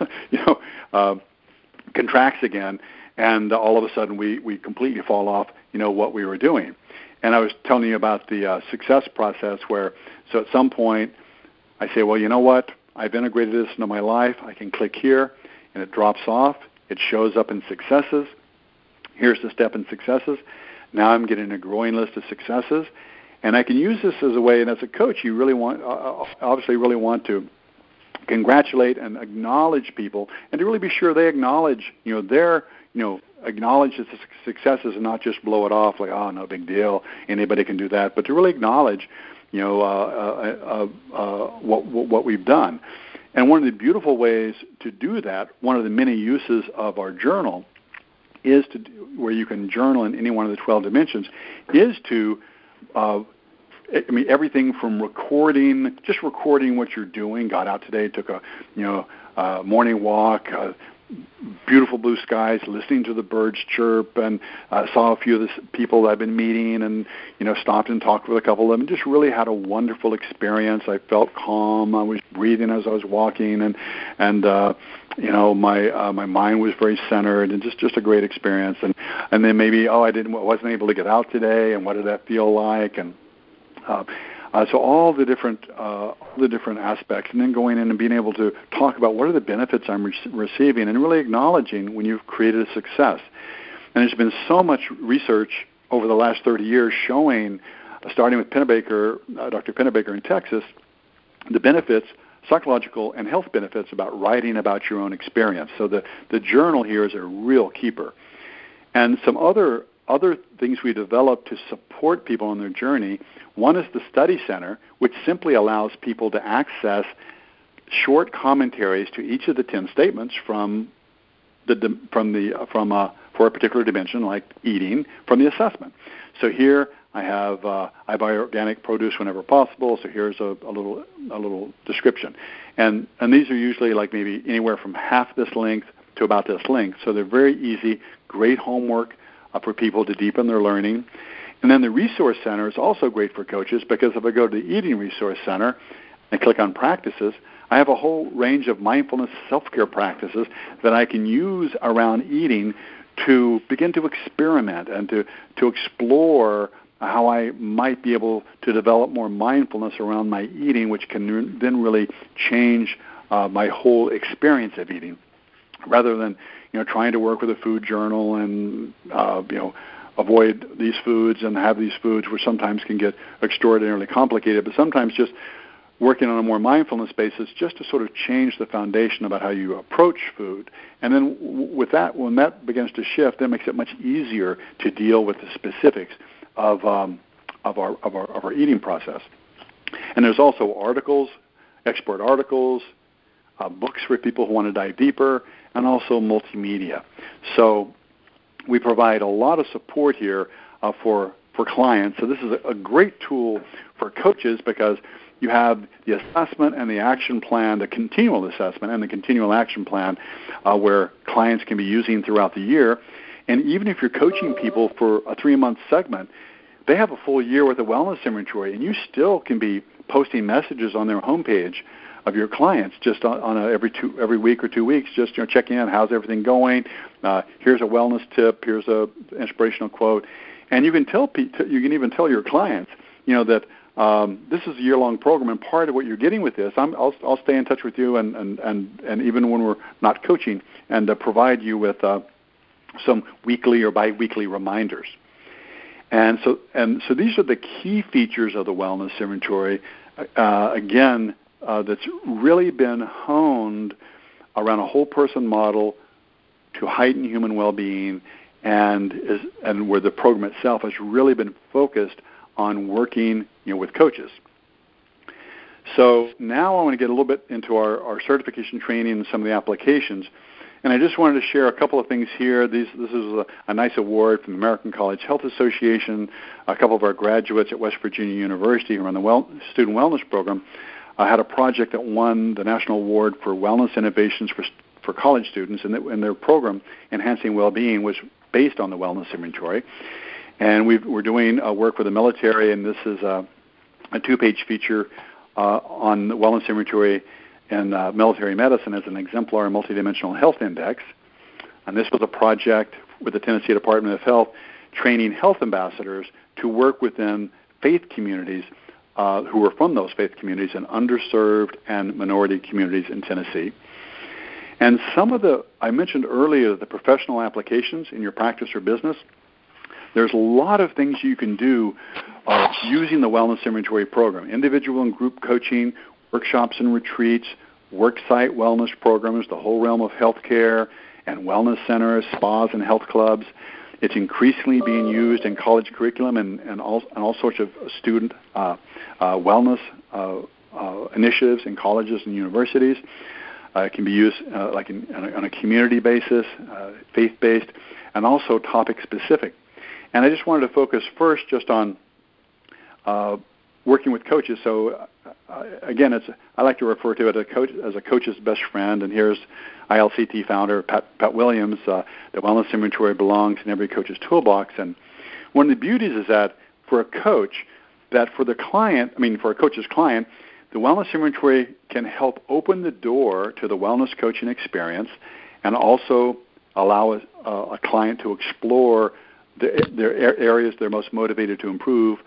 contracts again, and all of a sudden we completely fall off, what we were doing. And I was telling you about the success process where, so at some point, I say, well, you know what? I've integrated this into my life. I can click here, and it drops off. It shows up in successes. Here's the step in successes. Now I'm getting a growing list of successes, and I can use this as a way. And as a coach, you really obviously want to congratulate and acknowledge people, and to really be sure they acknowledge, acknowledge the successes and not just blow it off like, oh, no big deal, anybody can do that, but to really acknowledge what we've done. And one of the beautiful ways to do that, one of the many uses of our journal, is where you can journal in any one of the 12 dimensions, is to, everything from recording what you're doing. Got out today, took a morning walk, beautiful blue skies, listening to the birds chirp, and saw a few of the people I've been meeting, and stopped and talked with a couple of them, and just really had a wonderful experience. I felt calm. I was breathing as I was walking, and my mind was very centered, and just a great experience. And then maybe I wasn't able to get out today, and what did that feel like? And so all the different aspects, and then going in and being able to talk about what are the benefits I'm receiving, and really acknowledging when you've created a success. And there's been so much research over the last 30 years showing, starting with Pennebaker, Dr. Pennebaker in Texas, the benefits, psychological and health benefits about writing about your own experience. So the journal here is a real keeper. And some other things we developed to support people on their journey. One is the Study Center, which simply allows people to access short commentaries to each of the 10 statements for a particular dimension, like eating, from the assessment. So here I buy organic produce whenever possible. So here's a little description, and these are usually like maybe anywhere from half this length to about this length. So they're very easy, great homework for people to deepen their learning. And then the Resource Center is also great for coaches, because if I go to the Eating Resource Center and click on Practices, I have a whole range of mindfulness self-care practices that I can use around eating to begin to experiment and to explore how I might be able to develop more mindfulness around my eating, which can then really change my whole experience of eating, rather than trying to work with a food journal and avoid these foods and have these foods, which sometimes can get extraordinarily complicated. But sometimes just working on a more mindfulness basis, just to sort of change the foundation about how you approach food. And then with that, when that begins to shift, that makes it much easier to deal with the specifics of of our eating process. And there's also articles, expert articles, books for people who want to dive deeper, and also multimedia. So we provide a lot of support here for clients. So this is a great tool for coaches because you have the assessment and the action plan, the continual assessment and the continual action plan where clients can be using throughout the year. And even if you're coaching people for a 3-month segment, they have a full year with a wellness inventory, and you still can be posting messages on their homepage of your clients just on every week or 2 weeks, just checking in, how's everything going? Here's a wellness tip. Here's a inspirational quote, and you can even tell your clients, that this is a year-long program, and part of what you're getting with this, I'll stay in touch with you, and even when we're not coaching, and provide you with some weekly or biweekly reminders. And so these are the key features of the wellness inventory. That's really been honed around a whole person model to heighten human well-being, and where the program itself has really been focused on working with coaches. So now I want to get a little bit into our certification training and some of the applications. And I just wanted to share a couple of things here. This is a nice award from the American College Health Association. A couple of our graduates at West Virginia University who run the Student Wellness Program had a project that won the National Award for Wellness Innovations for college students, and their program, Enhancing Wellbeing, was based on the Wellness Inventory. And we're doing work with the military, and this is a 2-page feature on the Wellness Inventory and military medicine as an exemplar multidimensional health index. And this was a project with the Tennessee Department of Health training health ambassadors to work within faith communities who were from those faith communities in underserved and minority communities in Tennessee. And some of I mentioned earlier, the professional applications in your practice or business. There's a lot of things you can do using the Wellness Inventory program: individual and group coaching, workshops and retreats, worksite wellness programs, the whole realm of healthcare and wellness centers, spas and health clubs. It's increasingly being used in college curriculum and all sorts of student wellness initiatives in colleges and universities. It can be used on a community basis, faith-based, and also topic-specific. And I just wanted to focus first just on working with coaches. So again, I like to refer to it as a coach's best friend. And here's ILCT founder Pat Williams. The Wellness Inventory belongs in every coach's toolbox. And one of the beauties is that for a coach, for a coach's client, the Wellness Inventory can help open the door to the wellness coaching experience, and also allow a client to explore their areas they're most motivated to improve,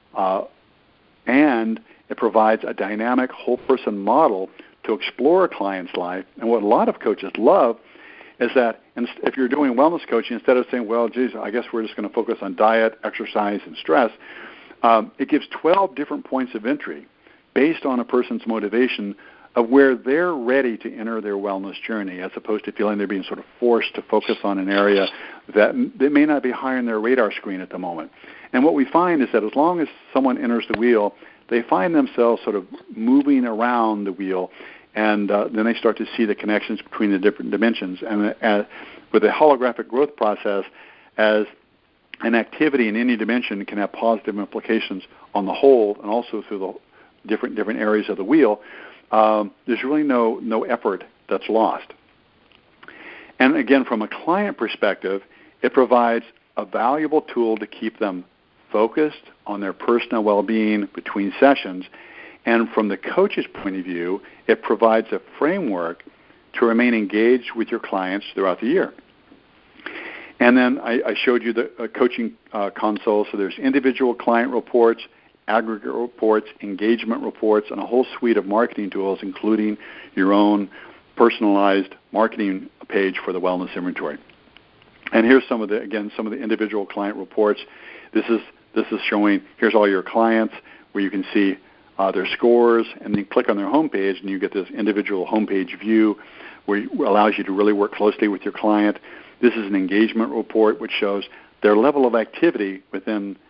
and it provides a dynamic whole-person model to explore a client's life. And what a lot of coaches love is that if you're doing wellness coaching, instead of saying, well, geez, I guess we're just going to focus on diet, exercise, and stress, it gives 12 different points of entry based on a person's motivation of where they're ready to enter their wellness journey, as opposed to feeling they're being sort of forced to focus on an area that they may not be high on their radar screen at the moment. And what we find is that as long as someone enters the wheel, they find themselves sort of moving around the wheel, and then they start to see the connections between the different dimensions. And with the holographic growth process, as an activity in any dimension can have positive implications on the whole and also through the different areas of the wheel, there's really no effort that's lost. And again, from a client perspective, it provides a valuable tool to keep them focused on their personal well-being between sessions. And from the coach's point of view, it provides a framework to remain engaged with your clients throughout the year. And then I showed you the coaching console. So there's individual client reports, aggregate reports, engagement reports, and a whole suite of marketing tools, including your own personalized marketing page for the Wellness Inventory. And here's some of the individual client reports. This is showing, here's all your clients, where you can see their scores, and then you click on their homepage, and you get this individual homepage view where it allows you to really work closely with your client. This is an engagement report, which shows their level of activity within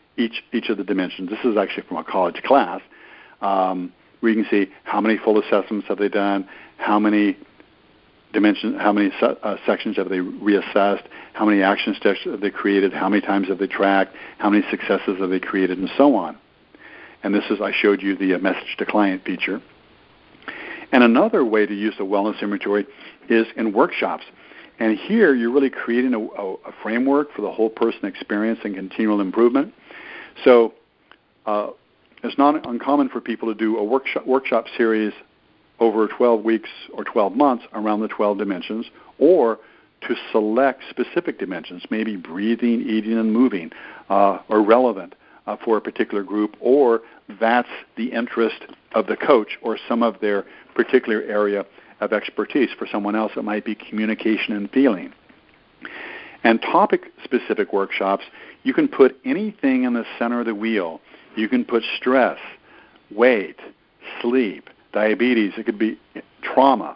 each of the dimensions. This is actually from a college class, where you can see how many full assessments have they done, how many dimensions, how many sections have they reassessed, how many action steps have they created, how many times have they tracked, how many successes have they created, and so on. And this is, I showed you the message to client feature. And another way to use the wellness inventory is in workshops. And here you're really creating a framework for the whole person experience and continual improvement. So it's not uncommon for people to do a workshop series over 12 weeks or 12 months around the 12 dimensions, or to select specific dimensions, maybe breathing, eating, and moving, are relevant for a particular group, or that's the interest of the coach or some of their particular area of expertise. For someone else, it might be communication and feeling. And topic-specific workshops, you can put anything in the center of the wheel. You can put stress, weight, sleep, diabetes. It could be trauma,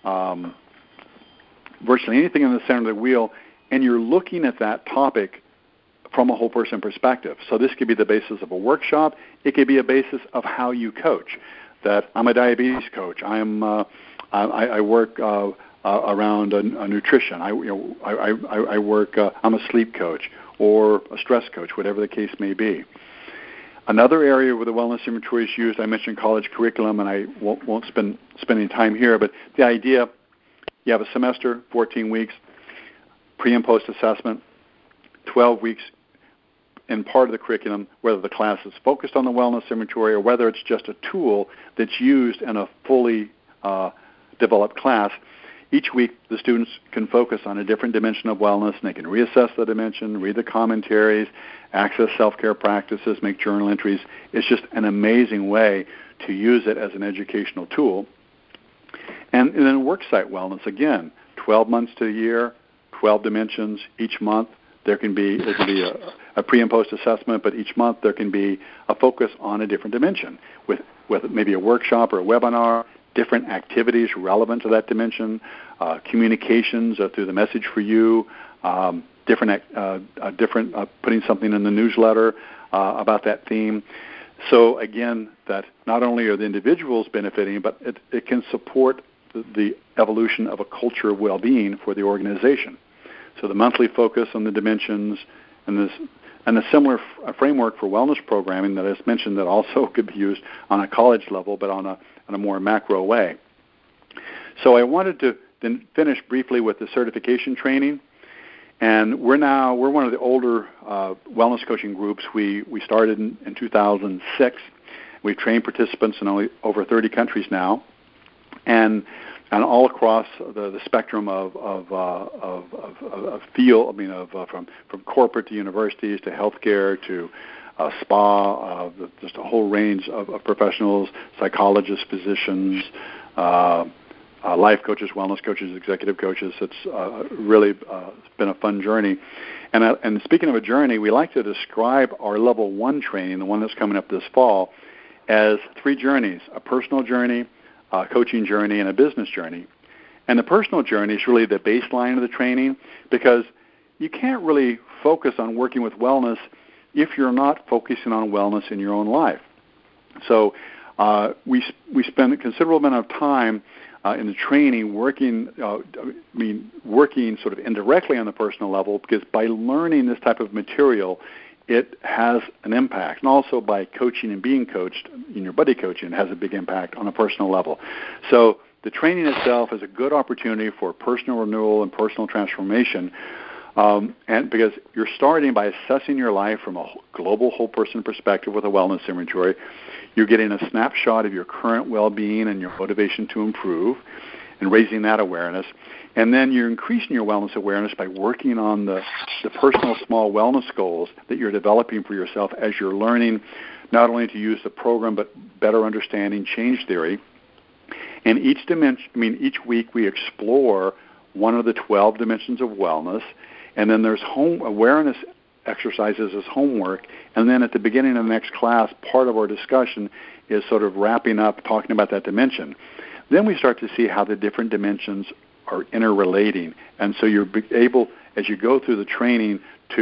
virtually anything in the center of the wheel, and you're looking at that topic from a whole person perspective. So this could be the basis of a workshop. It could be a basis of how you coach. That I'm a diabetes coach. I work around nutrition. I work. I'm a sleep coach or a stress coach, whatever the case may be. Another area where the wellness inventory is used, I mentioned college curriculum, and I won't spend any time here, but the idea, you have a semester, 14 weeks, pre and post assessment, 12 weeks in part of the curriculum, whether the class is focused on the wellness inventory or whether it's just a tool that's used in a fully developed class. Each week, the students can focus on a different dimension of wellness, and they can reassess the dimension, read the commentaries, access self-care practices, make journal entries. It's just an amazing way to use it as an educational tool. And then worksite wellness, again, 12 months to a year, 12 dimensions each month. There can be a pre and post assessment, but each month there can be a focus on a different dimension with maybe a workshop or a webinar, different activities relevant to that dimension, communications through the message for you, different putting something in the newsletter about that theme. So again, that not only are the individuals benefiting, but it can support the evolution of a culture of well-being for the organization. So the monthly focus on the dimensions and a similar framework for wellness programming that I just mentioned that also could be used on a college level, but on a more macro way. So I wanted to then finish briefly with the certification training. And we're one of the older wellness coaching groups. We started in 2006. We've trained participants in over 30 countries now, and all across the spectrum of field. I mean, from corporate to universities to healthcare to spa, just a whole range of professionals, psychologists, physicians, life coaches, wellness coaches, executive coaches. It's really been a fun journey. And speaking of a journey, we like to describe our level 1 training, the one that's coming up this fall, as 3 journeys: a personal journey, a coaching journey, and a business journey. And the personal journey is really the baseline of the training, because you can't really focus on working with wellness if you're not focusing on wellness in your own life. So we spend a considerable amount of time in the training working sort of indirectly on the personal level, because by learning this type of material, it has an impact. And also by coaching and being coached in your buddy coaching, it has a big impact on a personal level. So the training itself is a good opportunity for personal renewal and personal transformation, and because you're starting by assessing your life from a global whole person perspective with a wellness inventory. You're getting a snapshot of your current well-being and your motivation to improve and raising that awareness. And then you're increasing your wellness awareness by working on the personal small wellness goals that you're developing for yourself as you're learning not only to use the program, but better understanding change theory. And each week we explore one of the 12 dimensions of wellness, and then there's home awareness exercises as homework. And then at the beginning of the next class, part of our discussion is sort of wrapping up, talking about that dimension. Then we start to see how the different dimensions are interrelating. And so you're able, as you go through the training, to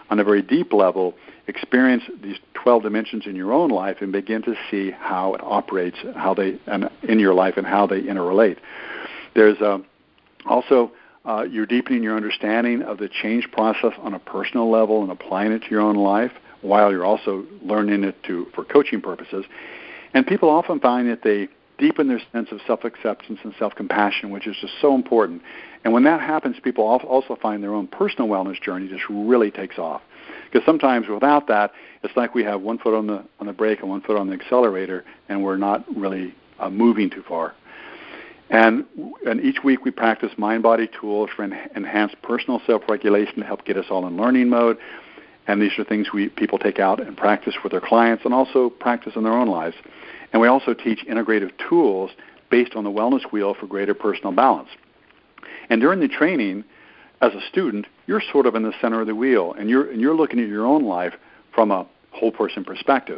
on a very deep level, experience these 12 dimensions in your own life and begin to see how it operates, in your life and how they interrelate. There's also you're deepening your understanding of the change process on a personal level and applying it to your own life, while you're also learning it for coaching purposes. And people often find that they deepen their sense of self-acceptance and self-compassion, which is just so important. And when that happens, people also find their own personal wellness journey just really takes off. Because sometimes without that, it's like we have one foot on the brake and one foot on the accelerator, and we're not really moving too far. And each week we practice mind-body tools for enhanced personal self-regulation to help get us all in learning mode. And these are things people take out and practice with their clients and also practice in their own lives. And we also teach integrative tools based on the wellness wheel for greater personal balance. And during the training, as a student, you're sort of in the center of the wheel, and you're looking at your own life from a whole person perspective.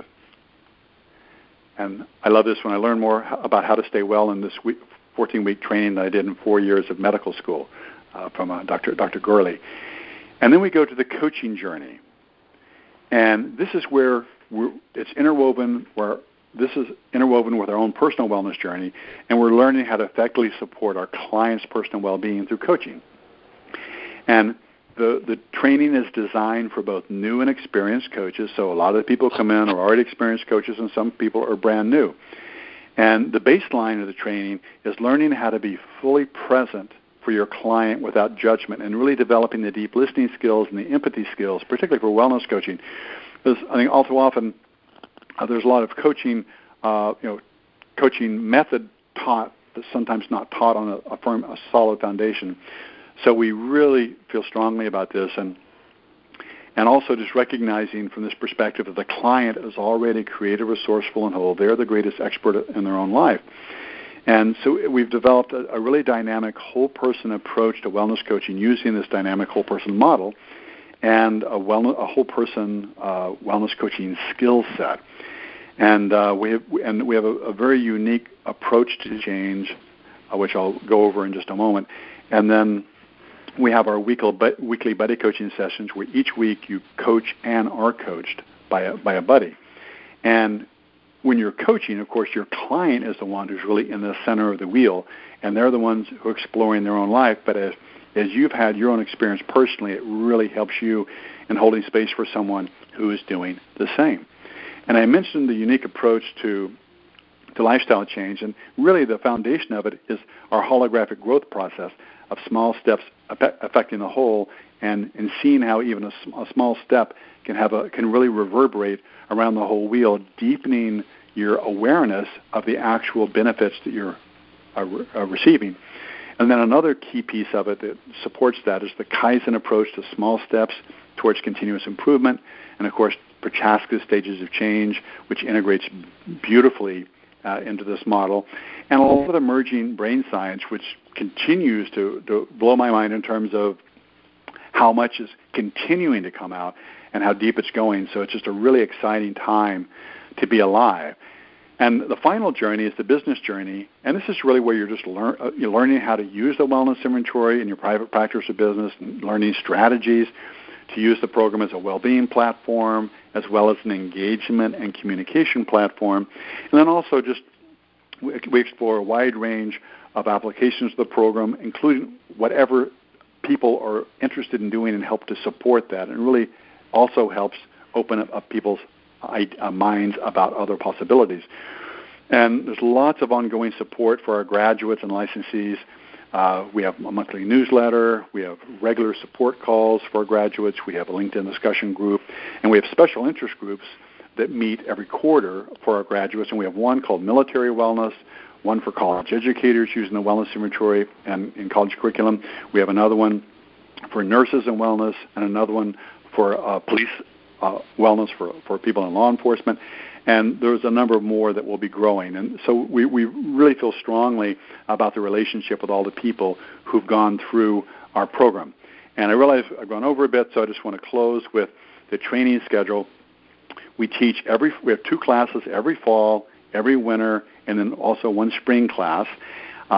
And I love this when I learn more about how to stay well in this 14-week training that I did in 4 years of medical school from Dr. Gurley. And then we go to the coaching journey. And this is where it's interwoven with our own personal wellness journey, and we're learning how to effectively support our clients' personal well-being through coaching. And the training is designed for both new and experienced coaches. So a lot of the people come in are already experienced coaches, and some people are brand new. And the baseline of the training is learning how to be fully present for your client without judgment, and really developing the deep listening skills and the empathy skills, particularly for wellness coaching. Because I think all too often there's a lot of coaching, coaching method taught that's sometimes not taught on a solid foundation. So we really feel strongly about this, and also just recognizing from this perspective that the client is already creative, resourceful, and whole. They're the greatest expert in their own life. And so we've developed a really dynamic whole-person approach to wellness coaching using this dynamic whole-person model and a whole-person wellness coaching skill set. And we have a very unique approach to change, which I'll go over in just a moment. And then we have our weekly buddy coaching sessions where each week you coach and are coached by a buddy. And when you're coaching, of course, your client is the one who's really in the center of the wheel, and they're the ones who are exploring their own life. But as you've had your own experience personally, it really helps you in holding space for someone who is doing the same. And I mentioned the unique approach to lifestyle change, and really the foundation of it is our holographic growth process of small steps affecting the whole, and seeing how even a small step can really reverberate around the whole wheel, deepening your awareness of the actual benefits that you're receiving. And then another key piece of it that supports that is the Kaizen approach to small steps towards continuous improvement, and of course Prochaska's stages of change, which integrates beautifully into this model, and a lot of emerging brain science, which continues to blow my mind in terms of how much is continuing to come out and how deep it's going. So it's just a really exciting time to be alive. And the final journey is the business journey, and this is really where you're just you're learning how to use the wellness inventory in your private practice or business, and learning strategies to use the program as a well-being platform, as well as an engagement and communication platform. And then also just we explore a wide range of applications of the program, including whatever people are interested in doing, and help to support that. And really also helps open up people's minds about other possibilities. And there's lots of ongoing support for our graduates and licensees. We have a monthly newsletter. We have regular support calls for our graduates. We have a LinkedIn discussion group. And we have special interest groups that meet every quarter for our graduates. And we have one called Military Wellness, one for college educators using the wellness inventory and in college curriculum. We have another one for nurses and wellness, and another one for police wellness for people in law enforcement. And there's a number more that will be growing. And so we really feel strongly about the relationship with all the people who've gone through our program. And I realize I've gone over a bit, so I just want to close with the training schedule. We have 2 classes every fall, every winter, and then also one spring class.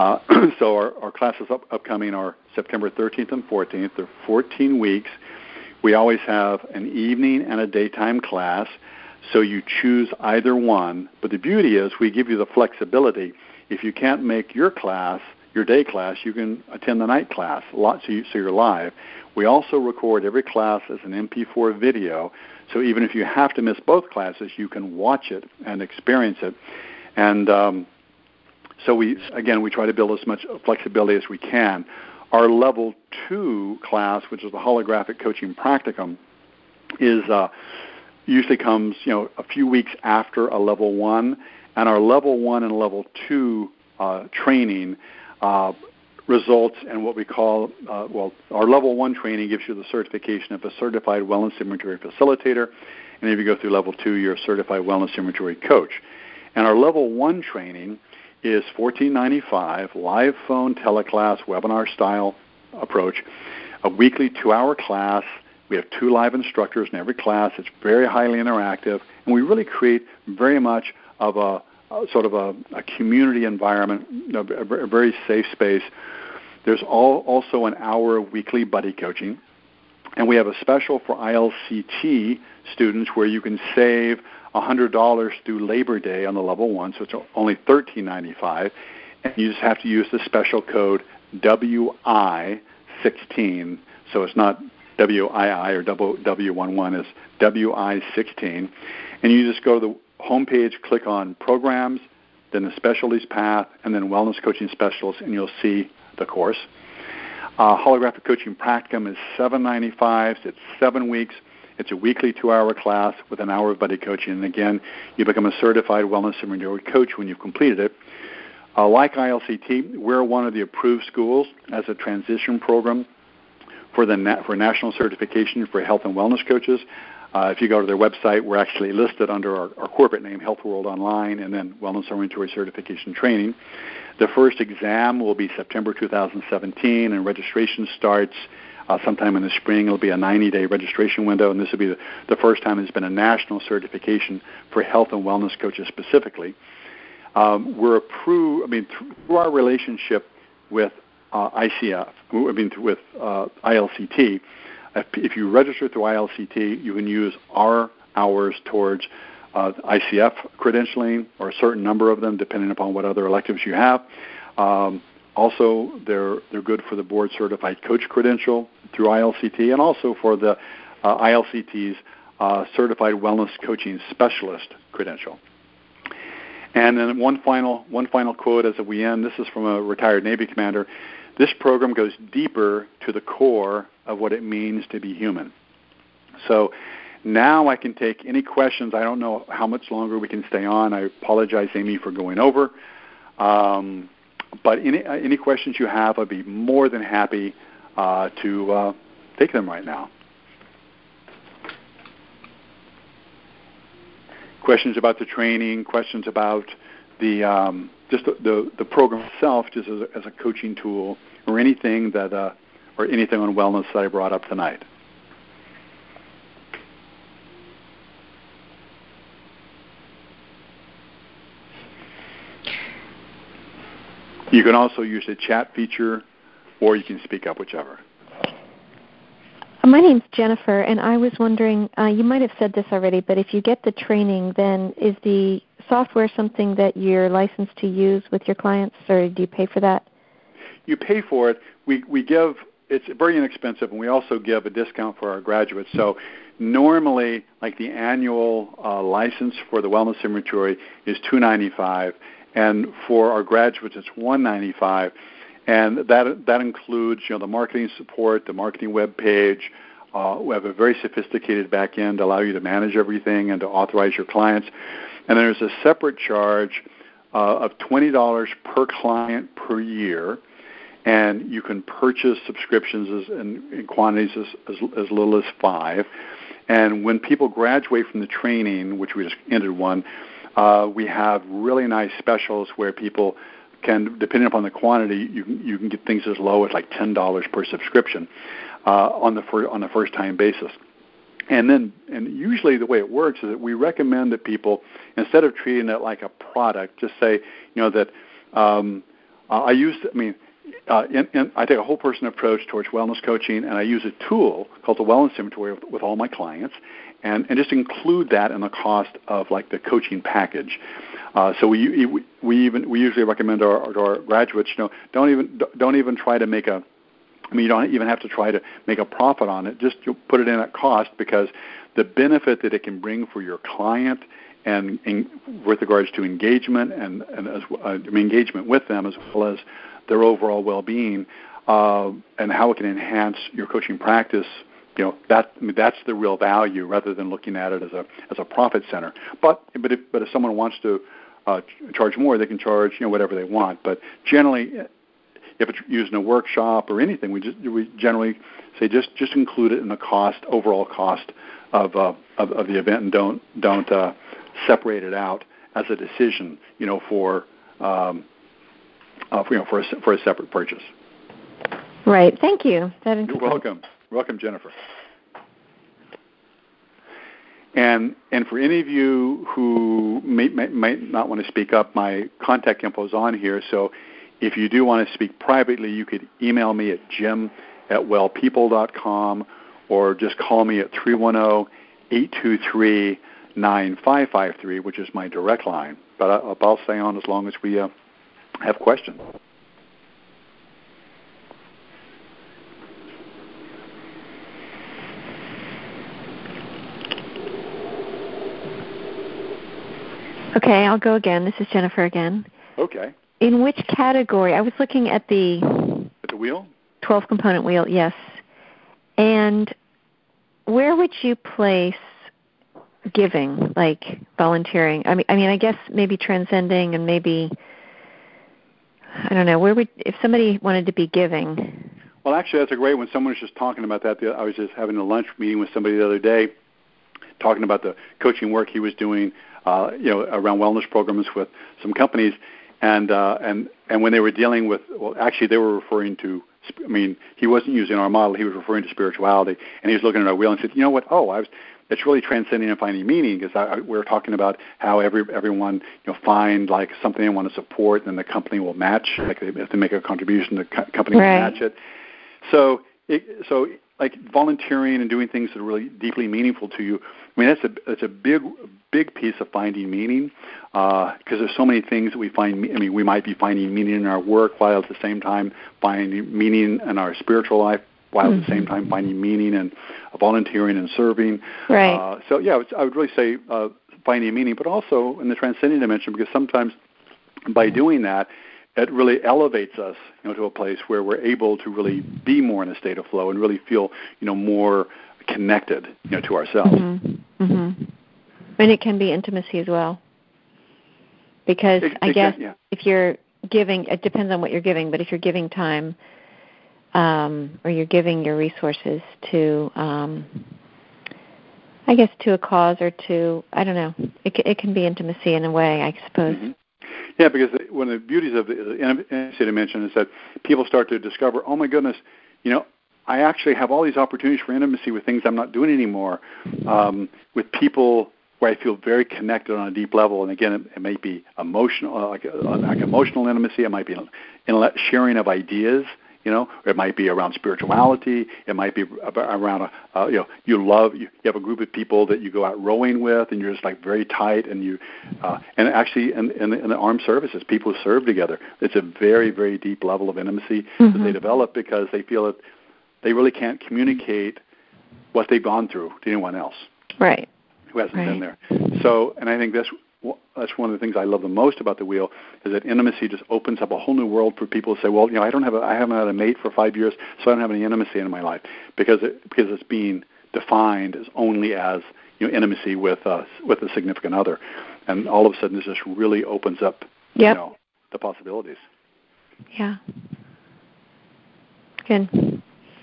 So our classes upcoming are September 13th and 14th. They're 14 weeks. We always have an evening and a daytime class, so you choose either one. But the beauty is we give you the flexibility. If you can't make your class, your day class, you can attend the night class, so you're live. We also record every class as an MP4 video, so even if you have to miss both classes, you can watch it and experience it. And so we try to build as much flexibility as we can. Our Level 2 class, which is the Holographic Coaching Practicum, is usually comes a few weeks after a Level 1, and our Level 1 and Level 2 training results in what we call, our Level 1 training gives you the certification of a Certified Wellness Inventory Facilitator, and if you go through Level 2, you're a Certified Wellness Inventory Coach. And our Level 1 training is $14.95, live phone teleclass, webinar-style approach, a weekly 2-hour class. We have 2 live instructors in every class. It's very highly interactive, and we really create very much of a sort of a community environment, a very safe space. There's also an hour of weekly buddy coaching, and we have a special for ILCT students where you can save $100 through Labor Day on the Level 1, so it's only $13.95, and you just have to use the special code WI16, so it's not WII or W11, it's WI16, and you just go to the homepage, click on Programs, then the Specialties path, and then Wellness Coaching Specialists, and you'll see the course. Holographic Coaching Practicum is $7.95, so it's 7 weeks. It's a weekly 2-hour class with an hour of buddy coaching. And again, you become a certified wellness inventory coach when you've completed it. Like ILCT, we're one of the approved schools as a transition program for national certification for health and wellness coaches. If you go to their website, we're actually listed under our corporate name, Health World Online, and then Wellness Inventory Certification Training. The first exam will be September 2017, and registration starts sometime in the spring. It'll be a 90-day registration window, and this will be the first time there's been a national certification for health and wellness coaches specifically. We're approved, through our relationship with ICF, with ILCT. If you register through ILCT, you can use our hours towards ICF credentialing, or a certain number of them, depending upon what other electives you have. Also, they're good for the board certified coach credential through ILCT, and also for the ILCT's certified wellness coaching specialist credential. And then one final quote as we end. This is from a retired Navy commander. This program goes deeper to the core of what it means to be human. So now I can take any questions. I don't know how much longer we can stay on. I apologize, Amy, for going over. But any questions you have, I'd be more than happy to take them right now. Questions about the training, questions about the program itself, just as a coaching tool, or anything on wellness that I brought up tonight. You can also use the chat feature, or you can speak up, whichever. My name's Jennifer, and I was wondering, you might have said this already, but if you get the training, then is the software something that you're licensed to use with your clients, or do you pay for that? You pay for it. We give, it's very inexpensive, and we also give a discount for our graduates. So normally, like the annual license for the Wellness Inventory is $295, and for our graduates it's $195. And that includes, the marketing support, the marketing web page. We have a very sophisticated back end to allow you to manage everything and to authorize your clients. And then there's a separate charge of $20 per client per year, and you can purchase subscriptions in quantities as little as 5. And when people graduate from the training, which we just ended one, we have really nice specials where people can, depending upon the quantity, you can get things as low as like $10 per subscription on a first time basis. And usually the way it works is that we recommend that people, instead of treating it like a product, just say, that I take a whole person approach towards wellness coaching, and I use a tool called the Wellness Inventory with all my clients, and just include that in the cost of like the coaching package. So we usually recommend to our graduates, don't even try to make a. I mean, you don't even have to try to make a profit on it. Just put it in at cost, because the benefit that it can bring for your client and with regards to engagement and engagement with them, as well as their overall well-being, and how it can enhance your coaching practice. That's the real value, rather than looking at it as a profit center. But if someone wants to charge more, they can charge whatever they want. But generally, if it's using a workshop or anything, we generally say just include it in the overall cost of the event, and don't separate it out as a decision, for a separate purchase. Right. Thank you. You're welcome. Welcome, Jennifer. And for any of you who might not want to speak up, my contact info is on here. So if you do want to speak privately, you could email me at jim@wellpeople.com, or just call me at 310-823-9553, which is my direct line. But I'll stay on as long as we have questions. Okay, I'll go again. This is Jennifer again. Okay. In which category? I was looking at the wheel? 12-component wheel, yes. And where would you place giving, like volunteering? I mean, I guess maybe transcending, and maybe, I don't know, if somebody wanted to be giving? Well, actually, that's a great one. Someone was just talking about that. I was just having a lunch meeting with somebody the other day, talking about the coaching work he was doing, around wellness programs with some companies, and when they were dealing with, actually they were referring to, he wasn't using our model, he was referring to spirituality, and he was looking at our wheel and said, you know what, it's really transcending and finding meaning, because we were talking about how everyone find like something they want to support, and the company will match, like they have to make a contribution, the company will match it. So like volunteering and doing things that are really deeply meaningful to you, that's a big piece of finding meaning, because there's so many things that we find. We might be finding meaning in our work, while at the same time finding meaning in our spiritual life, while at the same time finding meaning in volunteering and serving. Right. I would really say finding meaning, but also in the transcending dimension, because sometimes by doing that, it really elevates us, to a place where we're able to really be more in a state of flow and really feel, more connected, to ourselves. Mm-hmm. Mm-hmm. And it can be intimacy as well, because if you're giving, it depends on what you're giving, but if you're giving time, or you're giving your resources to, I guess, to a cause or to, I don't know, it can be intimacy in a way, I suppose. Mm-hmm. Yeah, because one of the beauties of the intimacy dimension is that people start to discover, oh my goodness, I actually have all these opportunities for intimacy with things I'm not doing anymore, with people where I feel very connected on a deep level. And again, it may be emotional, like emotional intimacy. It might be sharing of ideas. It might be around spirituality. It might be around, you have a group of people that you go out rowing with, and you're just like very tight, and and actually in the armed services, people serve together. It's a very, very deep level of intimacy that they develop, because they feel that they really can't communicate what they've gone through to anyone else. Right. Who hasn't been there. So, and I think that's one of the things I love the most about the wheel, is that intimacy just opens up a whole new world for people to say, well, I haven't had a mate for 5 years, so I don't have any intimacy in my life, because it's being defined as only as intimacy with a significant other, and all of a sudden this just really opens up the possibilities. Yeah. Good.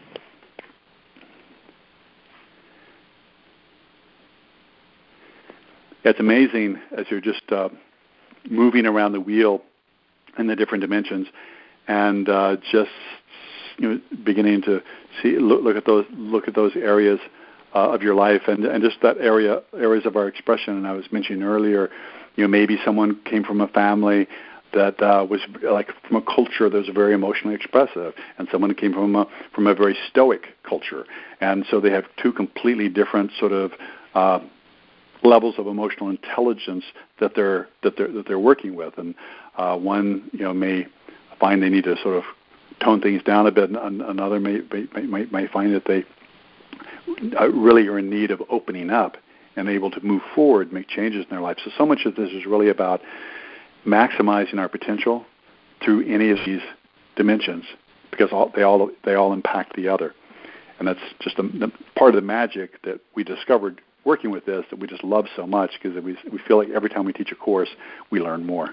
It's amazing as you're just moving around the wheel in the different dimensions, and just beginning to look at those areas of your life, and just that areas of our expression. And I was mentioning earlier, maybe someone came from a family that was like from a culture that was very emotionally expressive, and someone who came from a very stoic culture. And so they have two completely different sort of levels of emotional intelligence that they're working with. And one may find they need to sort of tone things down a bit, and another may find that they really are in need of opening up and able to move forward, make changes in their life. So much of this is really about maximizing our potential through any of these dimensions, because they all impact the other. And that's just the part of the magic that we discovered working with this, that we just love so much, because we feel like every time we teach a course, we learn more.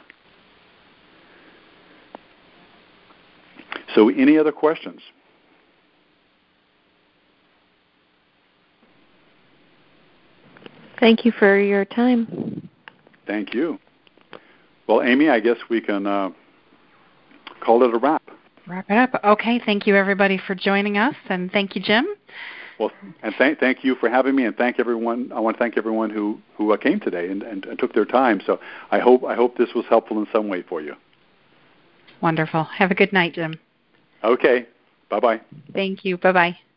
So any other questions? Thank you for your time. Thank you. Well, Amy, I guess we can call it a wrap. Wrap it up. Okay, thank you everybody for joining us, and thank you, Jim. Well, and thank you for having me, and thank everyone. I want to thank everyone who came today and took their time. So I hope this was helpful in some way for you. Wonderful. Have a good night, Jim. Okay. Bye-bye. Thank you. Bye-bye.